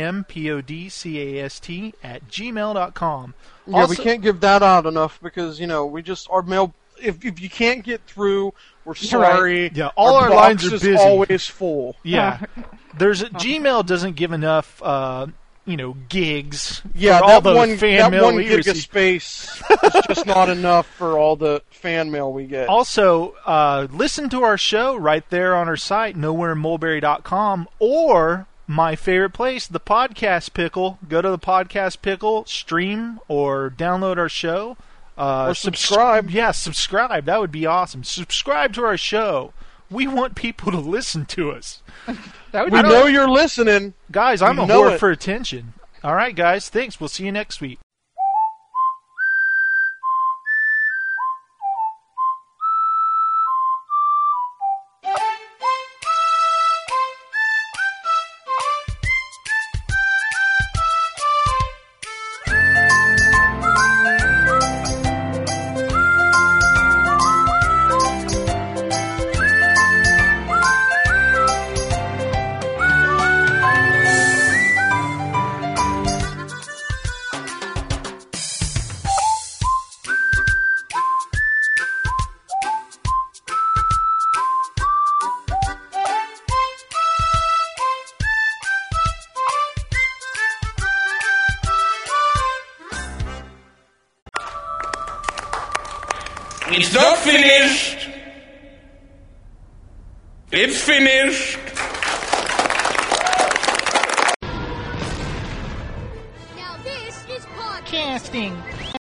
nimpodcast@gmail.com. Yeah, also, we can't give that out enough because, we just, our mail, if you can't get through, we're sorry. Right. Yeah, all our lines are busy. Always full. Yeah. Gmail doesn't give enough, gigs. Yeah, for all the fan mail we gig receive. of space is just not enough for all the fan mail we get. Also, listen to our show right there on our site, nowhereinmulberry.com, or my favorite place, the Podcast Pickle. Go to the Podcast Pickle, stream or download our show. Or subscribe. Yeah, subscribe. That would be awesome. Subscribe to our show. We want people to listen to us. We know you're listening. Guys, I'm a whore for attention. All right, guys. Thanks. We'll see you next week. It's not finished. It's finished. Now this is podcasting.